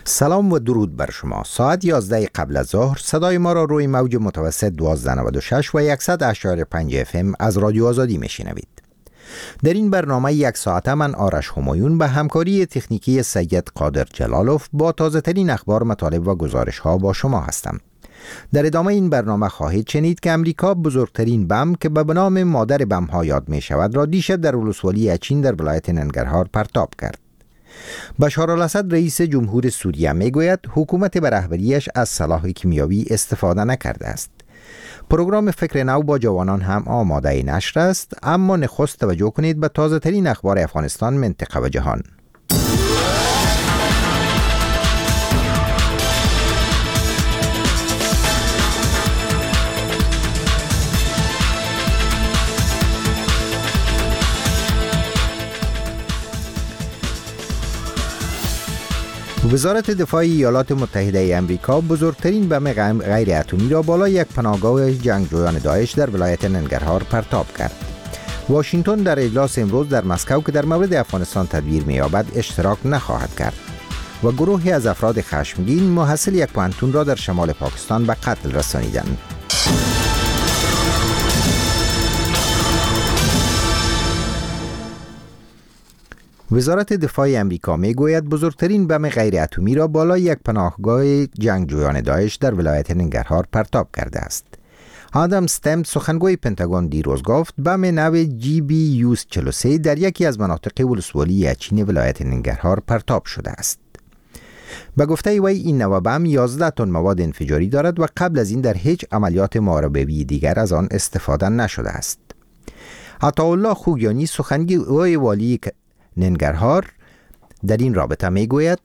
سلام و درود بر شما. ساعت 11 قبل از ظهر صدای ما را روی موج متوسط 1296 و 100.5 FM از رادیو آزادی میشنوید. در این برنامه یک ساعته من آرش همایون به همکاری تکنیکی سید قادر جلالوف با تازه ترین اخبار، مطالب و گزارش ها با شما هستم. در ادامه این برنامه خواهید شنید که امریکا بزرگترین بم که به نام مادر بم ها یاد می شود را دیشب در ولسوالی اچین در ولایت ننگرهار پرتاب کرد. بشار الاسد رئیس جمهور سوریه می گوید حکومت به رهبریش از سلاح کیمیاوی استفاده نکرده است. پروگرام فکر نو با جوانان هم آماده نشر است، اما نخست توجه کنید به تازه ترین اخبار افغانستان، منطقه و جهان. وزارت دفاع ایالات متحده امریکا بزرگترین بم غیر اتمی را بالای یک پناهگاه جنگجویان داعش در ولایت ننگرهار پرتاب کرد. واشنگتن در اجلاس امروز در مسکو که در مورد افغانستان تدبیر می‌یابد اشتراک نخواهد کرد و گروهی از افراد خشمگین محصل یک پوهنتون را در شمال پاکستان به قتل رسانیدند. وزارت دفاع امریکا میگوید بزرگترین بم غیر اتمی را بالای یک پناهگاه جنگجویان داعش در ولایت ننگرهار پرتاب کرده است. آدم استم، سخنگوی پنتاگون، دیروز گفت بم نو GBU-43 در یکی از مناطق ولسوالی اچین ولایت ننگرهار پرتاب شده است. به گفته وی این نوع بم 11 تن مواد انفجاری دارد و قبل از این در هیچ عملیات محاربه‌ای دیگر از آن استفاده نشده است. عطاالله خوگیانی، سخنگوی والی ننگرهار، در این رابطه می گوید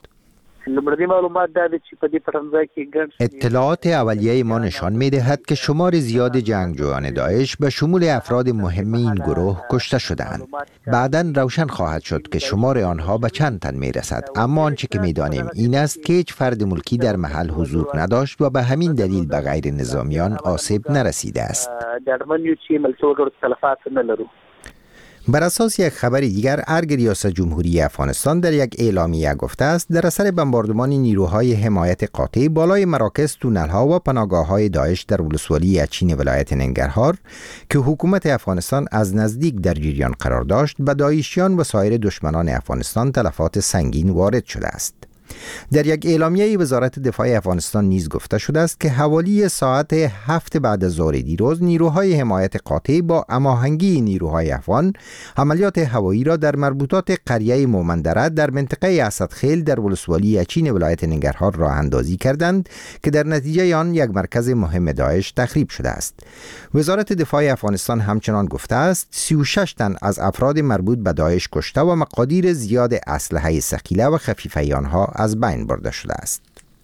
اطلاعات اولیه ما نشان می دهد که شمار زیاد جنگجویان داعش به شمول افراد مهم این گروه کشته شدند. بعداً روشن خواهد شد که شمار آنها به چند تن می رسد، اما آنچه که می دانیم این است که هیچ فرد ملکی در محل حضور نداشت و به همین دلیل به غیر نظامیان آسیب نرسیده است. بر اساس یک خبر دیگر، ارگ ریاست جمهوری افغانستان در یک اعلامیه گفته است در اثر بمباردمان نیروهای حمایت قاطع بالای مراکز، تونل‌ها و پناهگاه‌های داعش در ولسوالی اچین ولایت ننگرهار که حکومت افغانستان از نزدیک در جریان قرار داشت، به داعشیان و سایر دشمنان افغانستان تلفات سنگین وارد شده است. در یک اعلامیه وزارت دفاع افغانستان نیز گفته شده است که حوالی ساعت 7 بعد از ظهر دیروز نیروهای حمایت قاطع با هماهنگی نیروهای افغان عملیات هوایی را در مربوطات قریه مومندره در منطقه اسدخیل در ولسوالی اچین ولایت ننگرهار راه اندازی کردند که در نتیجه آن یک مرکز مهم داعش تخریب شده است. وزارت دفاع افغانستان همچنان گفته است 36 تن از افراد مربوط به داعش کشته و مقادیر زیاد اسلحه ثقیله و خفیفه آنها از بین برده شده است.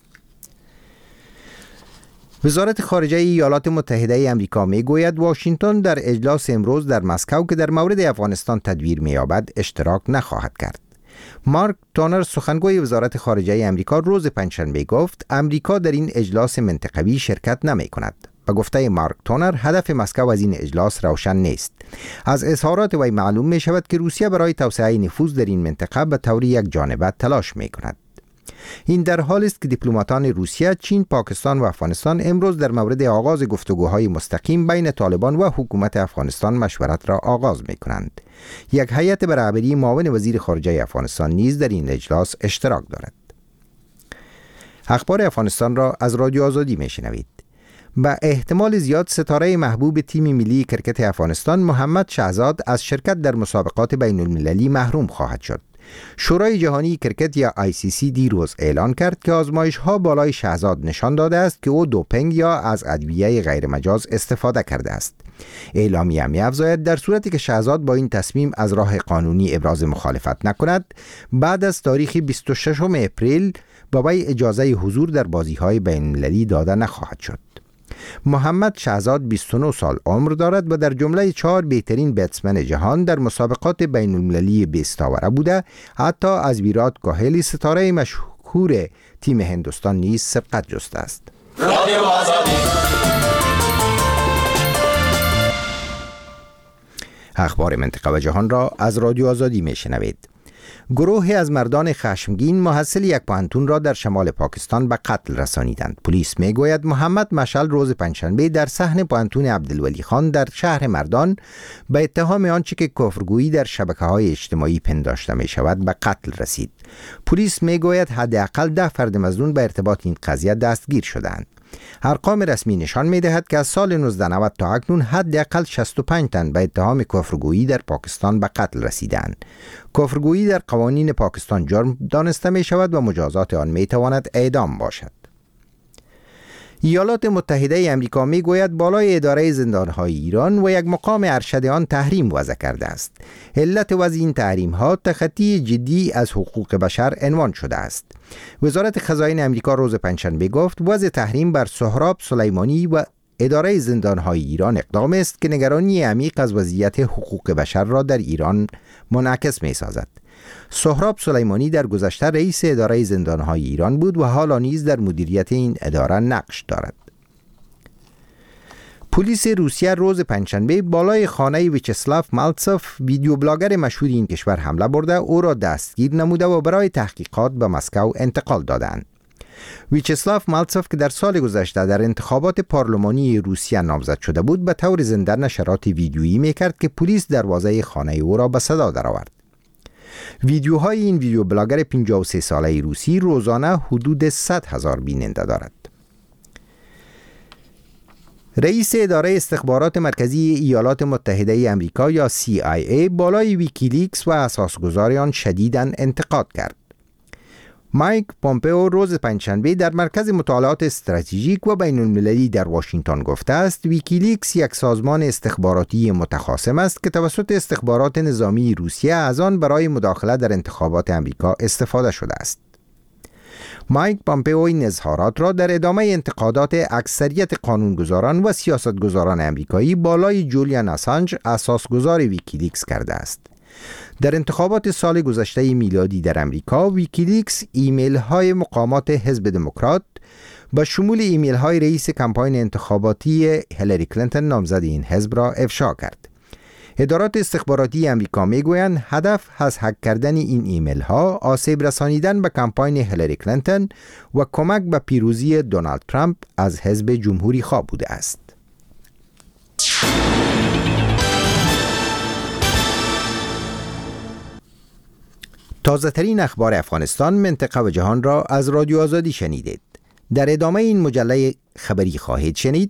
وزارت خارجه ایالات متحده امریکا می گوید واشنگتن در اجلاس امروز در مسکو که در مورد افغانستان تدبیر می یابد اشتراک نخواهد کرد. مارک تونر، سخنگوی وزارت خارجه امریکا، روز پنجشنبه گفت امریکا در این اجلاس منطقوی شرکت نمی کند. به گفته مارک تونر، هدف مسکو از این اجلاس روشن نیست. از اظهارات وی معلوم می شود که روسیه برای توسعه نفوذ در این منطقه به طور یک جانبه تلاش می کند. این در حالی است که دیپلماتان روسیه، چین، پاکستان و افغانستان امروز در مورد آغاز گفتگوهای مستقیم بین طالبان و حکومت افغانستان مشورت را آغاز می کنند. یک هیئت به رهبری معاون وزیر خارجه افغانستان نیز در این اجلاس اشتراک دارد. اخبار افغانستان را از رادیو آزادی می شنوید. به احتمال زیاد ستاره محبوب تیم ملی کرکت افغانستان محمد شهزاد از شرکت در مسابقات بین المللی محروم خواهد شد. شورای جهانی کرکت یا ICC دیروز اعلان کرد که آزمایش‌ها بالای شهزاد نشان داده است که او دوپینگ یا از ادویه غیر مجاز استفاده کرده است. اعلامیه می‌افزاید در صورتی که شهزاد با این تصمیم از راه قانونی ابراز مخالفت نکند، بعد از تاریخ 26 اپریل با وی اجازه حضور در بازی‌های بین‌المللی داده نخواهد شد. محمد شهزاد 29 سال عمر دارد و در جمله 4 بهترین بتسمن جهان در مسابقات بین المللی بیستاوره بوده. حتی از ویرات کوهلی، ستاره مشهور تیم هندوستان، نیز سبقت جسته است. اخبار منطقه و جهان را از رادیو آزادی می شنوید. گروهی از مردان خشمگین محصل یک پانتون را در شمال پاکستان به قتل رسانیدند. پلیس میگوید محمد مشعل روز پنجشنبه در صحن پانتون عبدالولی خان در شهر مردان به اتهام آنچه که کفرگویی در شبکه‌های اجتماعی پنداشته می شود به قتل رسید. پلیس میگوید حداقل 10 فرد مظنون به ارتباط این قضیه دستگیر شدند. ارقام رسمی نشان می‌دهد که از سال 1990 تا اکنون حداقل 65 تن به اتهام کفرگویی در پاکستان به قتل رسیدند. کفرگویی در قوانین پاکستان جرم دانسته می شود و مجازات آن می تواند اعدام باشد. ایالات متحده امریکا می گوید بالای اداره زندانهای ایران و یک مقام ارشد آن تحریم وضع کرده است. علت وضع این تحریم ها تخطی جدی از حقوق بشر عنوان شده است. وزارت خزائن امریکا روز پنجشنبه گفت وضع تحریم بر سهراب سلیمانی و اداره زندانهای ایران اقدام است که نگرانی عمیق از وضعیت حقوق بشر را در ایران منعکس می سازد. سهراب سلیمانی در گذشته رئیس اداره زندانهای ایران بود و حالا نیز در مدیریت این اداره نقش دارد. پلیس روسیه روز پنجشنبه بالای خانه ویچسلاف مالتسوف ویدیو بلاگر مشهور این کشور حمله برده او را دستگیر نموده و برای تحقیقات به مسکو انتقال دادند. ویچسلاف مالتسوف که در سال گذشته در انتخابات پارلمانی روسیه نامزد شده بود به طور زنده نشرات ویدیویی میکرد که پلیس دروازه خانه او را به صدا درآورد. ویدیوهای این ویدیو بلاگر 53 ساله روسی روزانه حدود 100,000 بیننده دارد. رئیس اداره استخبارات مرکزی ایالات متحده امریکا یا CIA بالای ویکیلیکس و اساسگزار آن شدیداً انتقاد کرد. مایک پومپئو روز پنجشنبه در مرکز مطالعات استراتژیک و بین المللی در واشنگتن گفته است ویکیلیکس یک سازمان استخباراتی متخاصم است که توسط استخبارات نظامی روسیه از آن برای مداخله در انتخابات امریکا استفاده شده است. مایک پومپئو این اظهارات را در ادامه انتقادات اکثریت قانونگذاران و سیاستگزاران امریکایی بالای جولیان اسانج اساسگزار ویکیلیکس کرده است. در انتخابات سال گذشته میلادی در امریکا ویکیلیکس ایمیل های مقامات حزب دموکرات با شمول ایمیل های رئیس کمپاین انتخاباتی هیلاری کلینتون نامزد این حزب را افشا کرد. ادارات استخباراتی امریکا میگویند هدف از هک کردن این ایمیل ها آسیب رسانیدن به کمپاین هیلاری کلینتون و کمک به پیروزی دونالد ترامپ از حزب جمهوری خواه بوده است. تازه ترین اخبار افغانستان، منطقه و جهان را از رادیو آزادی شنیدید. در ادامه این مجله خبری خواهید شنید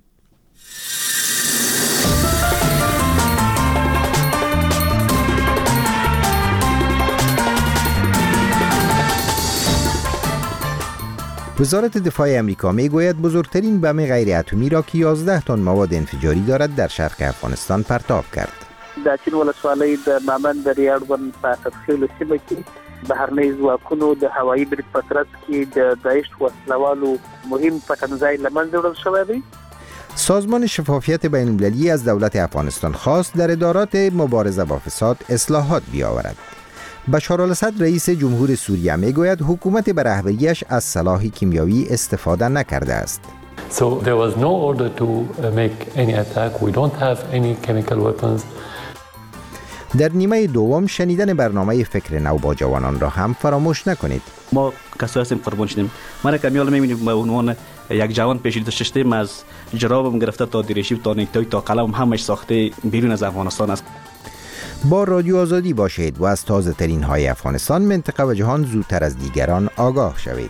وزارت دفاع امریکا میگوید بزرگترین بم غیر اتمی را که 11 تن مواد انفجاری دارد در شرق افغانستان پرتاب کرد. د چین ولسوالۍ د مامن د ریاړبن په تفصیل سیمه کې بهرنۍ ځواکونو د هوایي برید په ترڅ کې د داعش وسلوالو مهم پټنځای له منځه وړل شوی دی. سازمان شفافیت بین المللی از دولت افغانستان خواست در ادارات مبارزه با فساد اصلاحات بیاورد. بشار الاسد رئیس جمهور سوریه میگوید حکومت به رهبریش از سلاح کیمیایی استفاده نکرده است. So there was no order to make any attack. We don't have any chemical weapons. در نیمه دوم شنیدن برنامه فکر نو با جوانان را هم فراموش نکنید. ما کسایی هستیم قربان شدیم. من کمیال می‌بینیم به عنوان یک جوان پیشید داشتیم از جرابم گرفته تا دریشی تا نیکتای تا قلم همش ساخته بیرون از افغانستان است. با رادیو آزادی باشید و از تازه ترین های افغانستان، منطقه و جهان زودتر از دیگران آگاه شوید.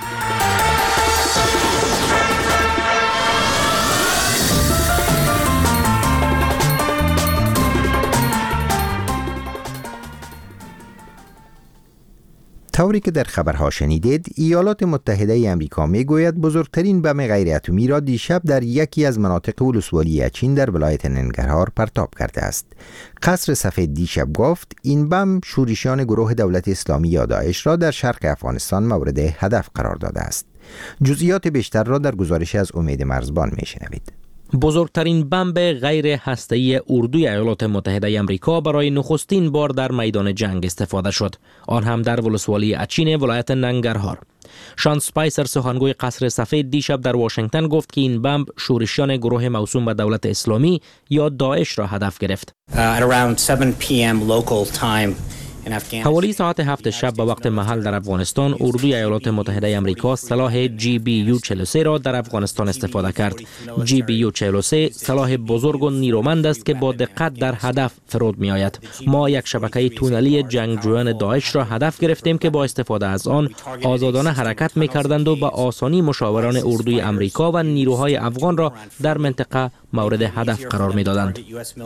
طوری که در خبرها شنیدید، ایالات متحده امریکا میگوید بزرگترین بم غیر اتمی را دیشب در یکی از مناطق ولسوالی اچین در ولایت ننگرهار پرتاب کرده است. قصر سفید دیشب گفت این بم شورشیان گروه دولت اسلامی یا داعش را در شرق افغانستان مورد هدف قرار داده است. جزئیات بیشتر را در گزارش از امید مرزبان میشنوید. بزرگترین بمب غیر هسته‌ای اردوی ایالات متحده آمریکا برای نخستین بار در میدان جنگ استفاده شد، آن هم در ولسوالی اچین ولایت ننگرهار. شان سپایسر سخنگوی قصر سفید دیشب در واشنگتن گفت که این بمب شورشیان گروه موسوم به دولت اسلامی یا داعش را هدف گرفت. At around 7 p.m. local time حوالی ساعت 7 شب به وقت محل در افغانستان، اردوی ایالات متحده آمریکا سلاح GBU-43 را در افغانستان استفاده کرد. GBU-43 سلاح بزرگ و نیرومند است که با دقت در هدف فرود می آید. ما یک شبکه تونلی جنگجویان داعش را هدف گرفتیم که با استفاده از آن آزادانه حرکت می کردند و به آسانی مشاوران اردوی آمریکا و نیروهای افغان را در منطقه مورد هدف قرار می دادند.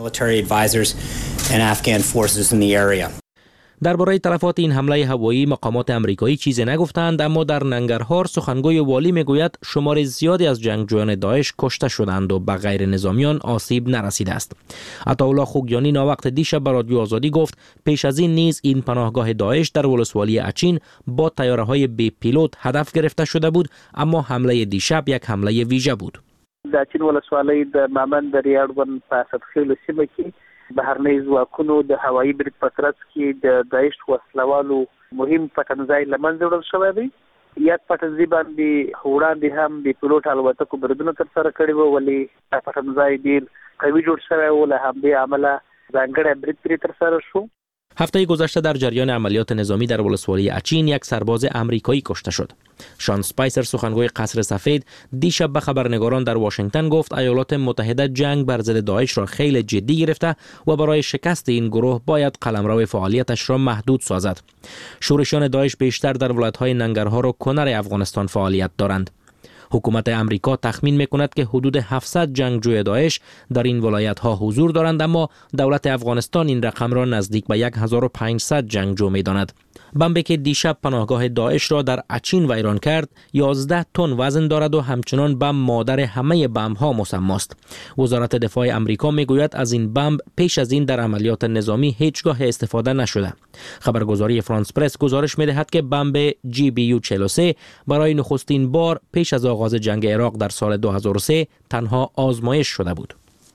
درباره تلفات این حمله هوایی مقامات آمریکایی چیزی نگفتند، اما در ننگرهار سخنگوی والی میگوید شمار زیادی از جنگجویان داعش کشته شدند و به غیر نظامیان آسیب نرسیده است. عطاالله خوگیانی ناوقت دیشب به رادیو آزادی گفت پیش از این نیز این پناهگاه داعش در ولسوالی اچین با طیاره‌های بی پیلوت هدف گرفته شده بود، اما حمله دیشب یک حمله ویژه بود. د اچین ولسوالۍ د مامن درې اړوند په اسدخیلو سیمه کې بهرنۍ ځواکونو د هوایي برید په ترڅ کې د داعش وسلوالو مهم پټنځای له منځه وړل شوی دی. یک پټنځای باندې وړاندې هم د پیلوټ الوتکو بریدونه ترسره کړي وو، ولې دا پټنځای ډېر قوي جوړ شوی و، له همدې امله ځانګړی برید پرې ترسره شو. هفته گذشته در جریان عملیات نظامی در ولسوالی اچین یک سرباز آمریکایی کشته شد. شان اسپایسر سخنگوی قصر سفید دیشب به خبرنگاران در واشنگتن گفت ایالات متحده جنگ بر ضد داعش را خیلی جدی گرفته و برای شکست این گروه باید قلمرو فعالیتش را محدود سازد. شورشیان داعش بیشتر در ولایت‌های ننگرهار و کنر افغانستان فعالیت دارند. حکومت امریکا تخمین میکند که حدود 700 جنگجوی داعش در این ولایت‌ها حضور دارند، اما دولت افغانستان این رقم را نزدیک به 1500 جنگجو می‌داند. بمبی که دیشب پناهگاه داعش را در اچین ویران کرد 11 تن وزن دارد و همچنان بمب مادر همه بمب‌ها مسماست. وزارت دفاع امریکا میگوید از این بمب پیش از این در عملیات نظامی هیچگاه استفاده نشده. خبرگزاری فرانس پرس گزارش می‌دهد که بمب GBU-43 برای نخستین بار پیش از آغاز جنگ عراق در سال 2003 تنها آزمایش شده بود.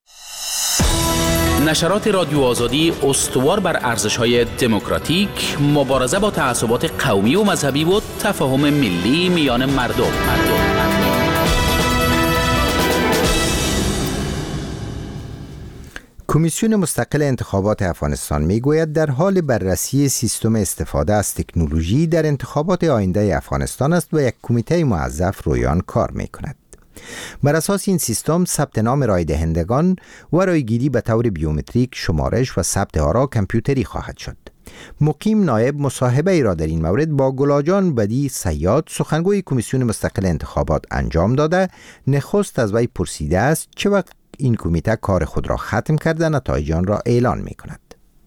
نشرات رادیو آزادی استوار بر ارزش‌های دموکراتیک، مبارزه با تعصبات قومی و مذهبی و تفاهم ملی میان مردم. کمیسیون مستقل انتخابات افغانستان میگوید در حال بررسی سیستم استفاده از تکنولوژی در انتخابات آینده افغانستان است و یک کمیته موظف روی آن کار میکند. بر اساس این سیستم ثبت نام رای دهندگان و رایگیری به طور بیومتریک، شمارش و ثبت آرا کامپیوتری خواهد شد. مقیم نایب مصاحبه ای را در این مورد با گلاجان بدی صیاد سخنگوی کمیسیون مستقل انتخابات انجام داده نخست از وی پرسیده است چه وقت این کمیته کار خود را ختم کرده نتایج آن را اعلان می کند.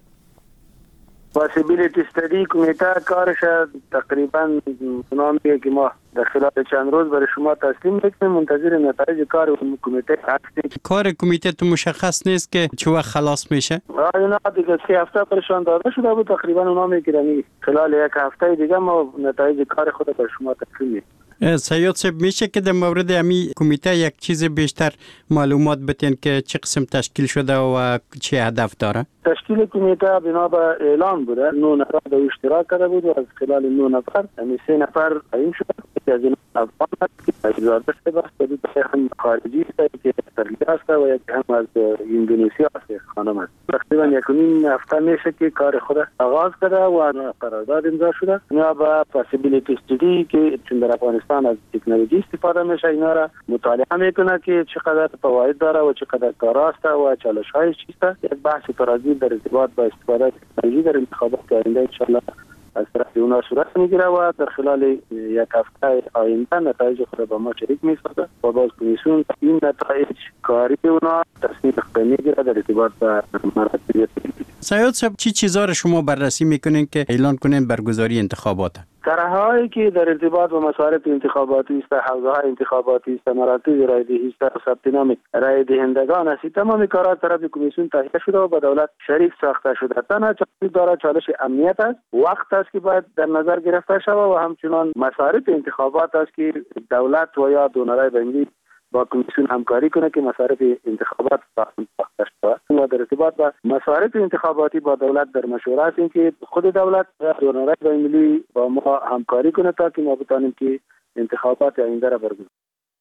پاسیبیلیتی استادی کمیته کارش تقریبا نامیه که ما در خلال چند روز برای شما تسلیم میکنیم، منتظر نتایج کار کمیته هستیم. کار کمیته تو مشخص نیست که چه وقت خلاص میشه؟ نه دیگه 3 هفته پرشان داده شده بود، تقریبا اونا میگیرن خلال 1 هفته دیگه ما نتایج کار خود برای شما تسلیم میکنیم. سیاد صاحب میشه که در مورد امی کمیته یک چیز بیشتر معلومات بتین که چه قسم تشکیل شده و چه هدف داره؟ تشکیل کمیته بنا به اعلان بوده، 9 نفر در اشتراک کرده بود و از خلال 9 نفر همی 3 نفر تعیین شد که از این افغان هست که اجازه داشته بود، هم خارجی است که ترلیه است و یک هم از اندونزیا است خانم است. تقریبا 1.5 هفته میشه که کار خود آغاز کرده و قرارداد امضا شده. اینا با پاسیبیلیتی استادی که چون در افغانستان از تکنولوژی استفاده میشه اینا را مطالعه میکنه که چقدر فواید داره و چقدر کاراست و چالش‌هایش چیست. یک بحث ترازی در ارتباط با استفاده از تکنولوژی در انتخابات آینده ان شاء الله از طرف اونا صورت میگیره و در خلال 1 هفته آینده نتایج خود با ما شریک میسازه و باز کمیسیون این نتایج کاری اونا تصمیم میگیره در ارتباط با مراتب. سیاد صاحب چی چیزا رو شما بررسی میکنین که اعلان کنین برگزاری انتخابات؟ طرح‌هایی که در ارتباط با مصارف انتخاباتی است، حوزه‌های انتخاباتی است، مراتب رایدهی است، ثبت نام رای دهندگان است، تمام کارات طرف کمیسیون تهیه شده و با دولت شریک ساخته شده. تنها چالش داره چالش امنیت است، وقت است که باید در نظر گرفته شود و همچنان مصارف انتخابات است که دولت و یا دونرای بین‌المللی با کمیسیون همکاری کنه که مصارف انتخابات ساخته شود. و در ارتباط با مصارف انتخاباتی با دولت در مشورت است که خود دولت و دونرای بین‌المللی با ما همکاری کنه تا که ما بتانیم که انتخابات آینده را برگزار.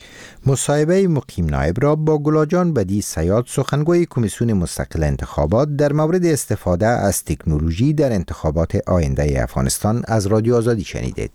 مصاحبه مقیم نایب را با گلاجان بدی سیاد سخنگوی کمیسیون مستقل انتخابات در مورد استفاده از تکنولوژی در انتخابات آینده افغانستان از رادیو آزادی شنیدید.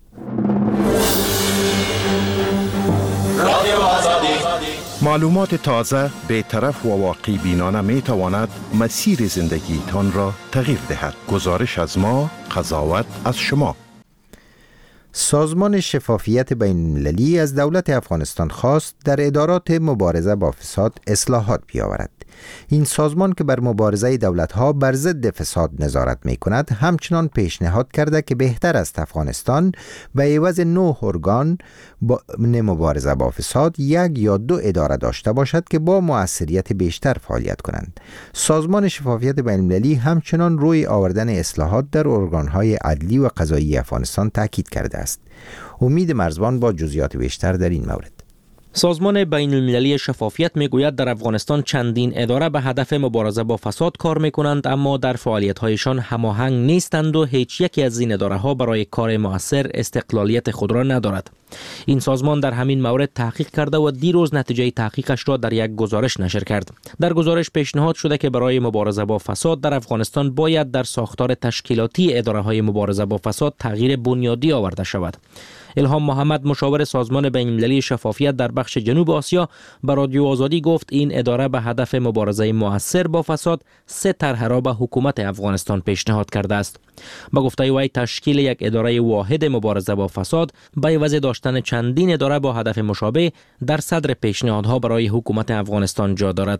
معلومات تازه، بی‌طرف و واقعی بینانه می تواند مسیر زندگی تان را تغییر دهد. گزارش از ما، قضاوت از شما. سازمان شفافیت بین‌المللی از دولت افغانستان خواست در ادارات مبارزه با فساد اصلاحات بیاورد. این سازمان که بر مبارزه دولت‌ها بر ضد فساد نظارت می‌کند، همچنان پیشنهاد کرده که بهتر است افغانستان به عوض 9 ارگان مبارزه با فساد 1 یا 2 اداره داشته باشد که با موثریت بیشتر فعالیت کنند. سازمان شفافیت بین‌المللی همچنان روی آوردن اصلاحات در ارگان‌های عدلی و قضایی افغانستان تاکید کرده است. امید مرزبان با جزئیات بیشتر در این مورد. سازمان بین المللی شفافیت میگوید در افغانستان چندین اداره به هدف مبارزه با فساد کار میکنند، اما در فعالیت‌هایشان هماهنگ نیستند و هیچ یکی از این اداره‌ها برای کار مؤثر استقلالیت خود را ندارد. این سازمان در همین مورد تحقیق کرده و دیروز نتیجه تحقیقش را در یک گزارش نشر کرد. در گزارش پیشنهاد شده که برای مبارزه با فساد در افغانستان باید در ساختار تشکیلاتی اداره‌های مبارزه با فساد تغییر بنیادی آورده شود. الهام محمد، مشاور سازمان بین‌المللی شفافیت در بخش جنوب آسیا، به رادیو آزادی گفت این اداره به هدف مبارزه مؤثر با فساد 3 طرح را به حکومت افغانستان پیشنهاد کرده است. با گفته وی تشکیل یک اداره واحد مبارزه با فساد به عوض داشتن چندین اداره با هدف مشابه در صدر پیشنهادها برای حکومت افغانستان جا دارد.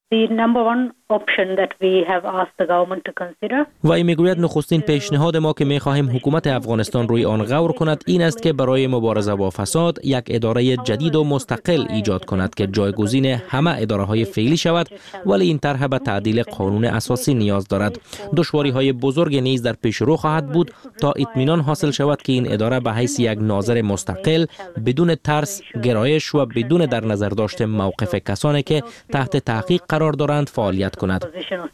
وی میگوید نخستین پیشنهاد ما که میخواهیم حکومت افغانستان روی آن غور کند این است که برای مبارزه با فساد یک اداره جدید و مستقل ایجاد کند که جایگزین همه اداره های فعلی شود، ولی این طرح به تعدیل قانون اساسی نیاز دارد. دشواری های بزرگ نیز در پیش رو خواهد بود تا اطمینان حاصل شود که این اداره به حیث یک ناظر مستقل بدون ترس، گرایش و بدون در نظر داشتن موقف کسانی که تحت تحقیق قرار دارند فعالیت کند.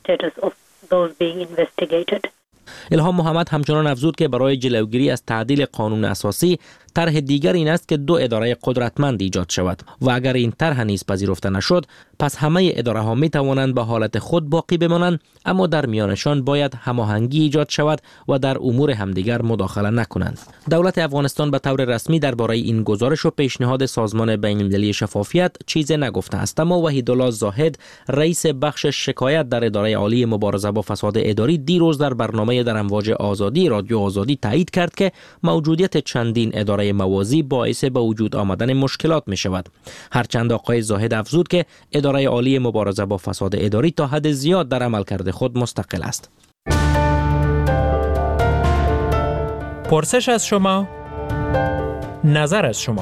الهام محمد همچنان افزود که برای جلوگیری از تعدیل قانون اساسی طرح دیگر این است که 2 اداره قدرتمند ایجاد شود و اگر این طرح نیز پذیرفته نشد پس همه اداره ها می توانند به حالت خود باقی بمانند، اما در میانشان باید هماهنگی ایجاد شود و در امور همدیگر مداخله نکنند. دولت افغانستان به طور رسمی درباره این گزارش و پیشنهاد سازمان بین‌المللی شفافیت چیزی نگفته است، اما وحیدالله زاهد، رئیس بخش شکایت در اداره عالی مبارزه با فساد اداری، دیروز در برنامه در امواج آزادی رادیو آزادی تایید کرد که موجودیت چندین اداره موازی باعث به وجود آمدن مشکلات می شود. هرچند آقای زاهد افزود که اداره عالی مبارزه با فساد اداری تا حد زیاد در عملکرد خود مستقل است. پرسش از شما، نظر از شما.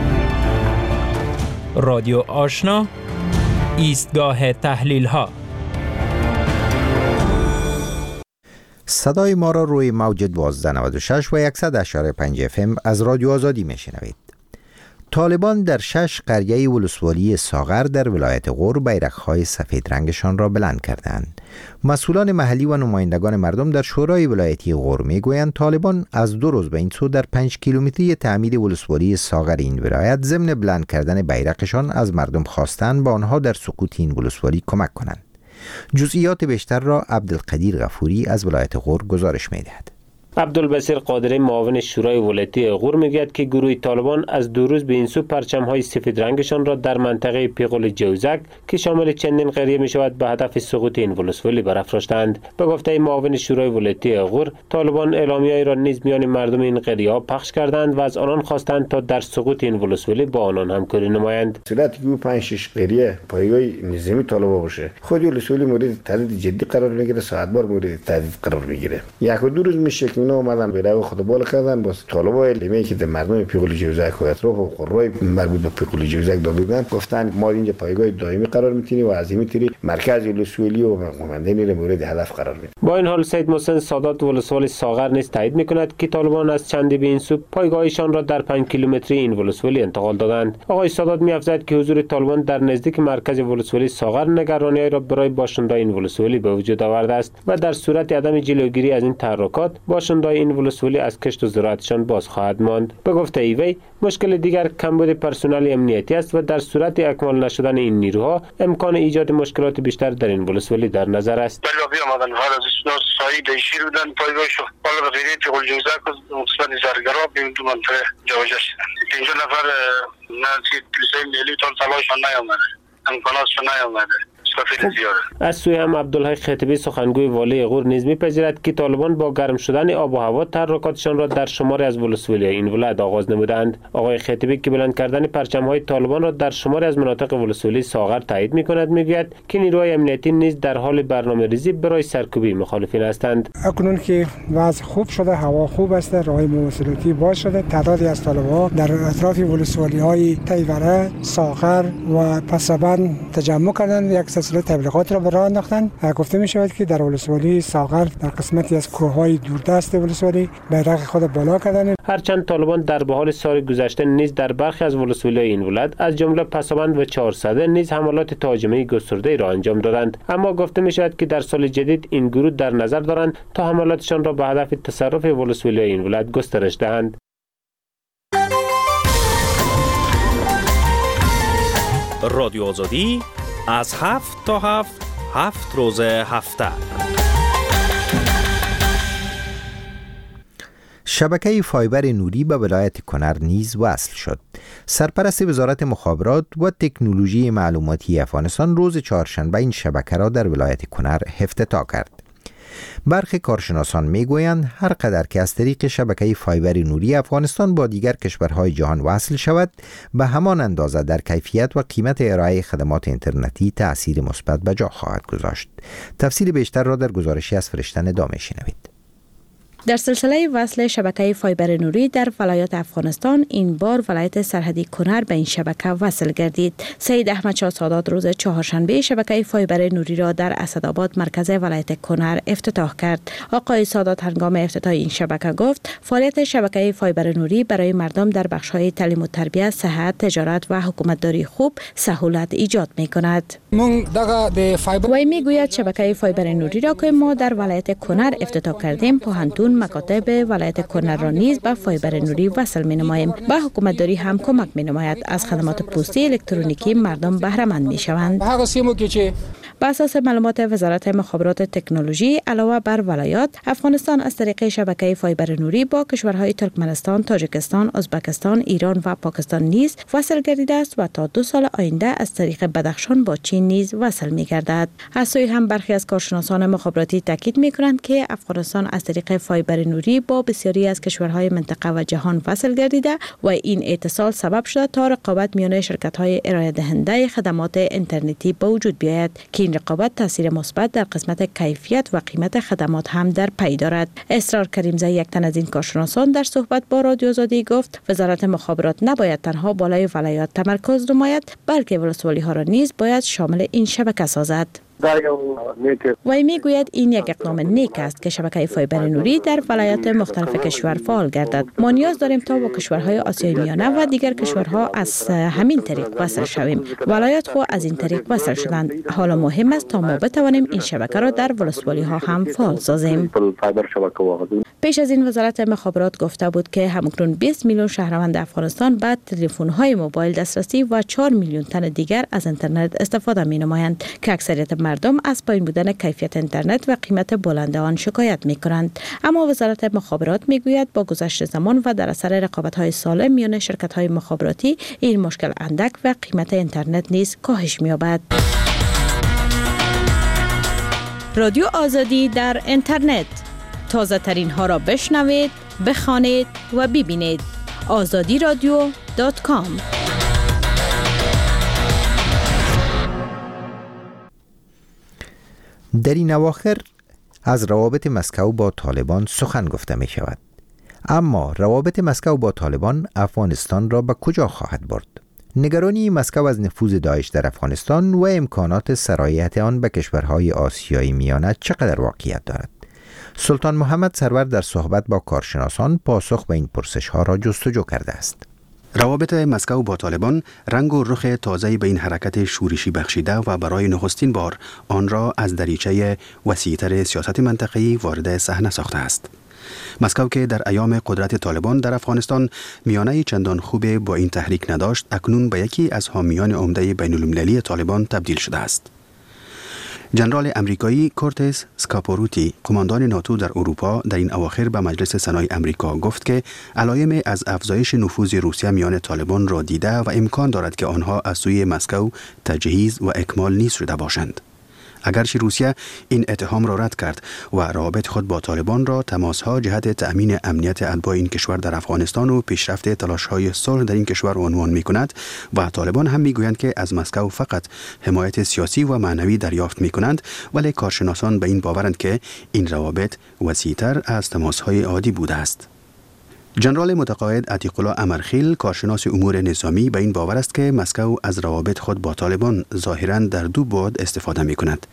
رادیو آشنا، ایستگاه تحلیل ها. صدای ما را روی موج 1296 و 100.5 FM از رادیو آزادی میشنوید. طالبان در 6 قریه ولسوالی ساغر در ولایت غور بیرق‌های سفید رنگشان را بلند کردند. مسئولان محلی و نمایندگان مردم در شورای ولایتی غور میگویند طالبان از 2 روز به این سو در 5 کیلومتری تعمیر ولسوالی ساغر این ولایت ضمن بلند کردن بیرقشان از مردم خواستند با آنها در سقوط این ولسوالی کمک کنند. جزئیات بیشتر را عبدالقدیر غفوری از ولایت غور گزارش می‌دهد. عبدالبصیر قادری، معاون شورای ولایتی غور، میگوید که گروه طالبان از 2 روز به این سو پرچم‌های سفید رنگشان را در منطقه پیغل جوزک که شامل چندین قریه می‌شود به هدف سقوط این ولسوالی برافراشتند. به گفته معاون شورای ولایتی غور، طالبان اعلامیه‌ای را نیز میان مردم این قریه‌ها پخش کردند و از آنان خواستند تا در سقوط این ولسوالی با آنان همکاری نمایند. صورتی که 5-6 قریه پایگاه نظامی طالبان باشه، خود ولسوالی مورد تهدید جدی قرار میگیره، ساعت بار مورد تهدید قرار میگیره. 1-2 روز میشه که اینا اومدن به راه خود بال کردن با طالبای لیمی که در مردم پیغل جوزک و اطراف و قرای مربوط به پیغل جوزک دادن، گفتن ما اینجا پایگاه دائمی قرار میتونیم و از این طریق مرکز ولسوالی و مهماندین مورد هدف قرار میدیم. با این حال سید محسن سادات ولسوالی ساغر نیز تایید میکند که طالبان از چندی به این سو پایگاهشان را در 5 کیلومتری این ولسوالی انتقال دادند. آقای سادات می‌افزاید که حضور طالبان در نزدیک مرکز ولسوالی ساغر نگرانی را برای باشندگان این ولسوالی به وجود آورده است و در صورت عدم جلوگیری از این تحرکات باشندگان باشنده‌های این ولسوالی از کشت و زراعتشان باز خواهد ماند. به گفته وی مشکل دیگر کمبود پرسنل امنیتی است و در صورت اکمال نشدن این نیروها امکان ایجاد مشکلات بیشتر در این ولسوالی در نظر است. آمدن حال از اسناد سایی دیشی رو دن پایگاه شو حالا به غیره پیغل جوزک و مصبت زرگرها بیم دو منطقه جواجه شدن 5 نفر نزدیک پلیسای ملی تا تلاشان نیامده امکاناتشان نیامده. از سوی هم عبدالحی خطیبی سخنگوی والی غور نیز می‌پذیرد که طالبان با گرم شدن آب و هوا تحرکاتشان را در شماری از ولسوالی‌های این ولایت آغاز نمودند. آقای خطیبی که بلند کردن پرچم‌های طالبان را در شماری از مناطق ولسوالی ساغر تایید می‌کند می‌گوید که نیروهای امنیتی نیز در حال برنامه‌ریزی برای سرکوبی مخالفین هستند. اکنون که وضع خوب شده، هوا خوب است، راه مواصلاتی باز شده، تعدادی از طالبان در اطراف ولسوالی‌های تیوره، ساغر و پسابند تجمع کردند، یک سلسله تبلیغات را به راه انداختند. گفته می شود که در ولسوالی ساغر در قسمتی از کوههای دوردست ولسوالی بیرق خود بالا کردند. هرچند طالبان در بهار سال گذشته نیز در برخی از ولسوالی‌های این ولایت از جمله پسابند و 400 نیز حملات تهاجمی گسترده‌ای را انجام دادند، اما گفته می شود که در سال جدید این گروه در نظر دارند تا حملاتشان را به هدف تصرف ولسوالی‌های این ولایت گسترش دهند. رادیو آزادی از 7 تا 7 روز هفته. شبکه فایبر نوری به ولایت کنر نیز وصل شد. سرپرست وزارت مخابرات و تکنولوژی معلوماتی افغانستان روز چهارشنبه این شبکه را در ولایت کنر افتتاح کرد. برخی کارشناسان میگویند هر قدر که از طریق شبکه فایبر نوری افغانستان با دیگر کشورهای جهان وصل شود، به همان اندازه در کیفیت و قیمت ارائه خدمات اینترنتی تأثیر مثبت به جا خواهد گذاشت. تفصیل بیشتر را در گزارشی از فرشته ندا می‌شنوید. در سلسله وصل شبکه فایبر نوری در ولایت افغانستان، این بار ولایت سرحدی کنر به این شبکه وصل گردید. سید احمد شاه سادات روز چهارشنبه شبکه فایبر نوری را در اسدآباد مرکز ولایت کنر افتتاح کرد. آقای سادات هنگام افتتاح این شبکه گفت فعالیت شبکه فایبر نوری برای مردم در بخش‌های تعلیم و تربیت، صحت، تجارت و حکومتداری خوب سهولت ایجاد می‌کند. وی میگوید شبکه فایبر نوری را که ما در ولایت کنر افتتاح کردیم، پوهنتون، مکاتب ولایت کنر را نیز به فایبر نوری وصل می نماییم. به حکومتداری هم کمک می نماید. از خدمات پستی الکترونیکی مردم بهره مند می شوند. بر اساس معلومات وزارت مخابرات تکنولوژی، علاوه بر ولایات، افغانستان از طریق شبکه فایبر نوری با کشورهای ترکمنستان، تاجیکستان، ازبکستان، ایران و پاکستان نیز وصل گردیده است و تا 2 سال آینده از طریق بدخشان با چین نیز وصل می گردد. از سوی هم برخی از کارشناسان مخابراتی تاکید می کنند که افغانستان از طریق فایبر نوری با بسیاری از کشورهای منطقه و جهان وصل گردیده و این اتصال سبب شده تا رقابت میان شرکت‌های ارائه دهنده خدمات اینترنتی به وجود بیاید که این رقابت تاثیر مثبت در قسمت کیفیت و قیمت خدمات هم در پی دارد. اسرار کریمزی، یک تن از این کارشناسان، در صحبت با رادیو آزادی گفت وزارت مخابرات نباید تنها بالای ولایات تمرکز نماید، بلکه ولسوالی‌ها را نیز باید شامل این شبکه سازد. وی میگوید این یک اقدام نیک است که شبکه فایبر نوری در ولایات مختلف کشور فعال گردد. ما نیاز داریم تا با کشورهای آسیای میانه و دیگر کشورها از همین طریق وصل شویم. ولایات خود از این طریق وصل شدند. حالا مهم است تا ما بتوانیم این شبکه را در ولسوالی ها هم فعال سازیم. پیش از این وزارت مخابرات گفته بود که همکنون 20 میلیون شهروند افغانستان به تلفن‌های موبایل دسترسی و 4 میلیون تن دیگر از اینترنت استفاده می‌نمایند که اکثریت مردم از پایین بودن کیفیت اینترنت و قیمت بلند آن شکایت می‌کنند. اما وزارت مخابرات می‌گوید با گذشت زمان و در اثر رقابت‌های سالم میان شرکت‌های مخابراتی، این مشکل اندک و قیمت اینترنت نیز کاهش می‌یابد. رادیو آزادی در اینترنت، تازه ترین ها را بشنوید، بخوانید و ببینید. azadiradio.com. در این اواخر از روابط مسکو با طالبان سخن گفته می شود. اما روابط مسکو با طالبان افغانستان را به کجا خواهد برد؟ نگرانی مسکو از نفوذ داعش در افغانستان و امکانات سرایت آن به کشورهای آسیایی میانه چقدر واقعیت دارد؟ سلطان محمد سرور در صحبت با کارشناسان پاسخ به این پرسش‌ها را جستجو کرده است. روابط مسکو با طالبان رنگ و رخ تازه‌ای به این حرکت شورشی بخشیده و برای نخستین بار آن را از دریچه وسیع‌تر سیاست منطقه‌ای وارد صحنه ساخته است. مسکو که در ایام قدرت طالبان در افغانستان میانه چندان خوب با این تحریک نداشت، اکنون به یکی از حامیان عمده بین المللی طالبان تبدیل شده است. جنرال امریکایی کورتس اسکاپوروتی، قماندان ناتو در اروپا، در این اواخر به مجلس سنای امریکا گفت که علائم از افزایش نفوذ روسیه میان طالبان را دیده و امکان دارد که آنها از سوی مسکو تجهیز و اکمال نیز شده باشند. اگرچه روسیه این اتهام را رد کرد و روابط خود با طالبان را تماس‌ها جهت تأمین امنیت اتباع این کشور در افغانستان و پیشرفت تلاش‌های صلح در این کشور عنوان می‌کند و طالبان هم می‌گویند که از مسکو فقط حمایت سیاسی و معنوی دریافت می‌کنند، ولی کارشناسان به این باورند که این روابط وسیع‌تر از تماس‌های عادی بوده است. جنرال متقاعد عتیق‌الله امرخیل، کارشناس امور نظامی، به این باور است که مسکو از روابط خود با طالبان ظاهراً در دو بعد استفاده می‌کند.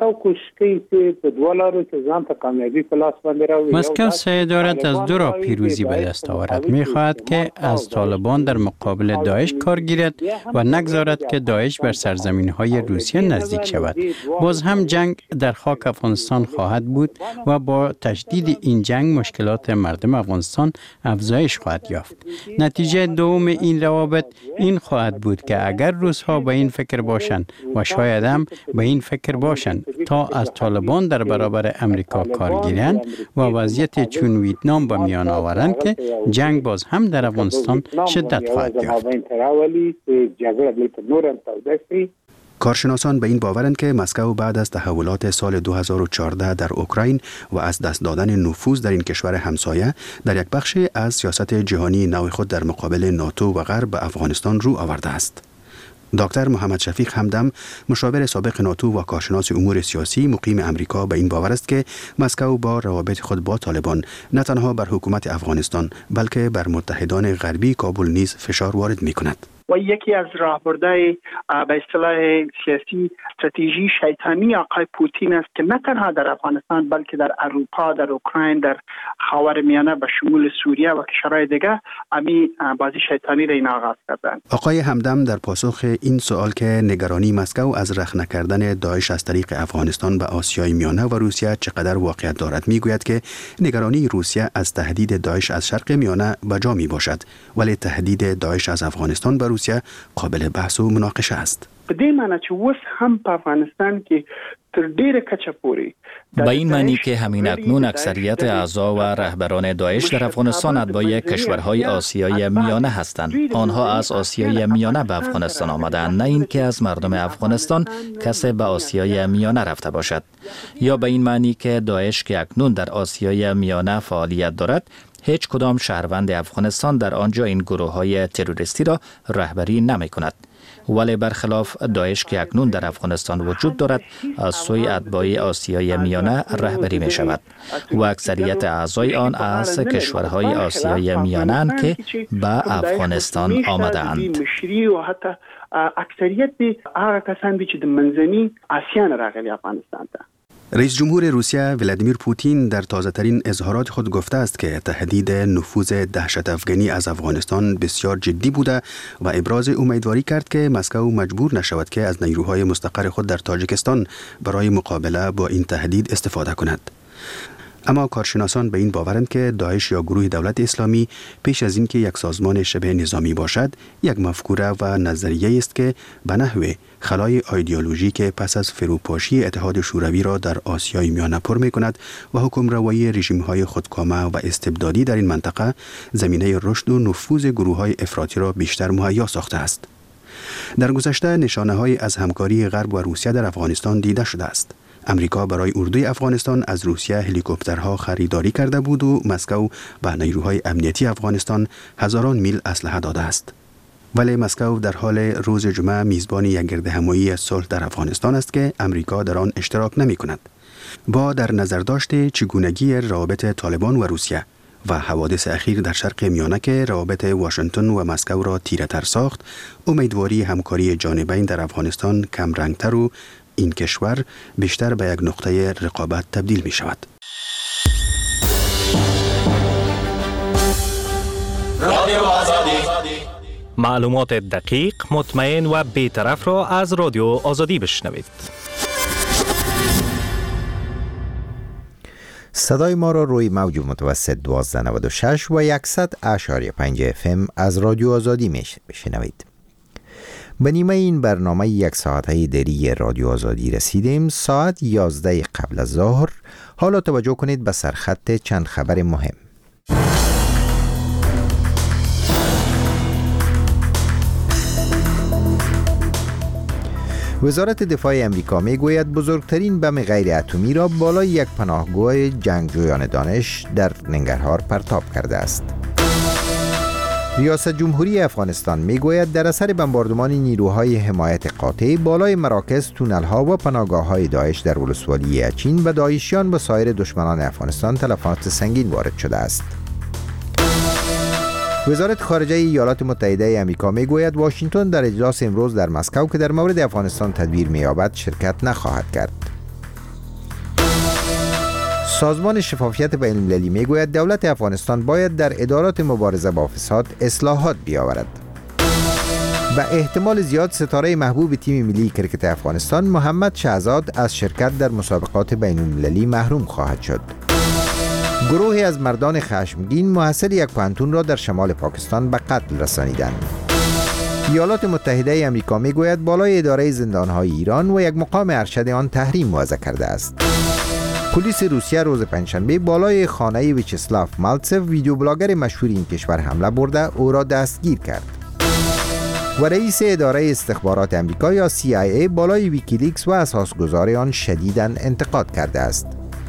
مسکو سعی دارد از دو راه پیروزی به دست آورد. می‌خواهد که از طالبان در مقابل داعش کار گیرد و نگذارد که داعش بر سرزمین‌های روسیه نزدیک شود. باز هم جنگ در خاک افغانستان خواهد بود و با تشدید این جنگ مشکلات مردم افغانستان افزایش خواهد یافت. نتیجه دوم این روابط این خواهد بود که اگر روس‌ها به این فکر باشند و شاید هم به این فکر باشند تا از طالبان در برابر امریکا کار گیرند و وضعیت چون ویتنام به میان آورند که جنگ باز هم در افغانستان شدت خواهد یافت. کارشناسان به این باورند که مسکو بعد از تحولات سال 2014 در اوکراین و از دست دادن نفوذ در این کشور همسایه در یک بخش از سیاست جهانی نو خود در مقابل ناتو و غرب به افغانستان رو آورده است. دکتر محمد شفیق همدم، مشاور سابق ناتو و کارشناس امور سیاسی مقیم امریکا، به این باور است که مسکو با روابط خود با طالبان نه تنها بر حکومت افغانستان بلکه بر متحدان غربی کابل نیز فشار وارد می‌کند. و یکی از راهبردهای به اصطلاح سیاسی استراتژی شیطانی آقای پوتین است که نه تنها در افغانستان بلکه در اروپا، در اوکراین، در خاورمیانه به شمول سوریه و کشورهای دیگر امی بازی شیطانی را این آغاز کردند. آقای همدم در پاسخ این سوال که نگرانی مسکو از رخنه کردن داعش از طریق افغانستان به آسیای میانه و روسیه چقدر واقعیت دارد میگوید که نگرانی روسیه از تهدید داعش از شرق میانه بجا می باشد، ولی تهدید داعش از افغانستان به روسیه قابل بحث و مناقشه است. به دې معنی چې اوس هم په افغانستان کې تر ډیره کچه پورې به این معنی که همین اکنون اکثریت اعضا و رهبران داعش در افغانستان اتباع کشورهای آسیای میانه هستند. آنها از آسیای میانه به افغانستان آمدند، نه اینکه از مردم افغانستان کسی به آسیای میانه رفته باشد. یا به این معنی که داعش که اکنون در آسیای میانه فعالیت دارد، هیچ کدام شهروند افغانستان در آنجا این گروه‌های تروریستی را رهبری نمی‌کند. ولی برخلاف داعش که اکنون در افغانستان وجود دارد، از سوی اتباع آسیای میانه رهبری می شود و اکثریت اعضای آن از کشورهای آسیای میانه اند که به افغانستان آمدند. اکثریت هغه کسان دي چې د منځني آسیا نه راغلي افغانستان ته. رئیس جمهور روسیه ولادیمیر پوتین در تازه‌ترین اظهارات خود گفته است که تهدید نفوذ دهشت افغانی از افغانستان بسیار جدی بوده و ابراز امیدواری کرد که مسکو مجبور نشود که از نیروهای مستقر خود در تاجیکستان برای مقابله با این تهدید استفاده کند. اما کارشناسان به این باورند که داعش یا گروه دولت اسلامی پیش از اینکه یک سازمان شبه نظامی باشد، یک مفکوره و نظریه است که به نحو خلای ایدئولوژیک پس از فروپاشی اتحاد شوروی را در آسیای میانه پر می‌کند و حکمروایی رژیم‌های خودکامه و استبدادی در این منطقه زمینه رشد و نفوذ گروه‌های افراطی را بیشتر مهیا ساخته است. در گذشته نشانه‌هایی از همکاری غرب و روسیه در افغانستان دیده شده است. امریکا برای اردوی افغانستان از روسیه هلیکوپترها خریداری کرده بود و مسکو به نیروهای امنیتی افغانستان هزاران میل اسلحه داده است. ولی مسکو در حال روز جمعه میزبان یک گردهمایی صلح در افغانستان است که امریکا در آن اشتراک نمی کند. با در نظر داشته چگونگی روابط طالبان و روسیه و حوادث اخیر در شرق میانه که روابط واشنگتن و مسکو را تیره‌تر ساخت، امیدواری همکاری جانبین در افغانستان کم رنگتر و این کشور بیشتر به یک نقطه رقابت تبدیل می شود. معلومات دقیق، مطمئن و بی‌طرف را از رادیو آزادی بشنوید. صدای ما را روی موج متوسط 1296 و 100.5 FM از رادیو آزادی میشنوید. به نیمه این برنامه یک ساعته دری رادیو آزادی رسیدیم. ساعت 11 قبل از ظهر. حالا توجه کنید به سرخط چند خبر مهم. وزارت دفاع امریکا میگوید بزرگترین بم غیر اتمی را بالای یک پناهگاه جنگجویان دانش در ننگرهار پرتاب کرده است. ریاست جمهوری افغانستان میگوید در اثر بمباردمان نیروهای حمایت قاطع بالای مراکز، تونل‌ها و پناهگاه‌های داعش در ولسوالی اچین و داعشیان به سایر دشمنان افغانستان تلفات سنگین وارد شده است. وزارت خارجه ایالات متحده آمریکا میگوید واشنگتن در اجلاس امروز در مسکو که در مورد افغانستان تدبیر می‌یابد شرکت نخواهد کرد. سازمان شفافیت بین‌المللی میگوید دولت افغانستان باید در ادارات مبارزه با فساد اصلاحات بیاورد. به احتمال زیاد ستاره محبوب تیم ملی کرکت افغانستان محمد شهزاد از شرکت در مسابقات بین‌المللی محروم خواهد شد. گروهی از مردان خشمگین محصل یک پانتون را در شمال پاکستان به قتل رسانیدند. ایالات متحده آمریکا میگوید بالای اداره زندان‌های ایران و یک مقام ارشد آن تحریم وضع کرده است. پلیس روسیه روز پنجشنبه بالای خانه ویچسلاف مالتسف ویدیو بلاگر مشهور این کشور حمله برده او را دستگیر کرد. و رئیس اداره استخبارات آمریکا یا CIA بالای ویکیلیکس و اساسگزار آن شدیداً انتقاد کرده است.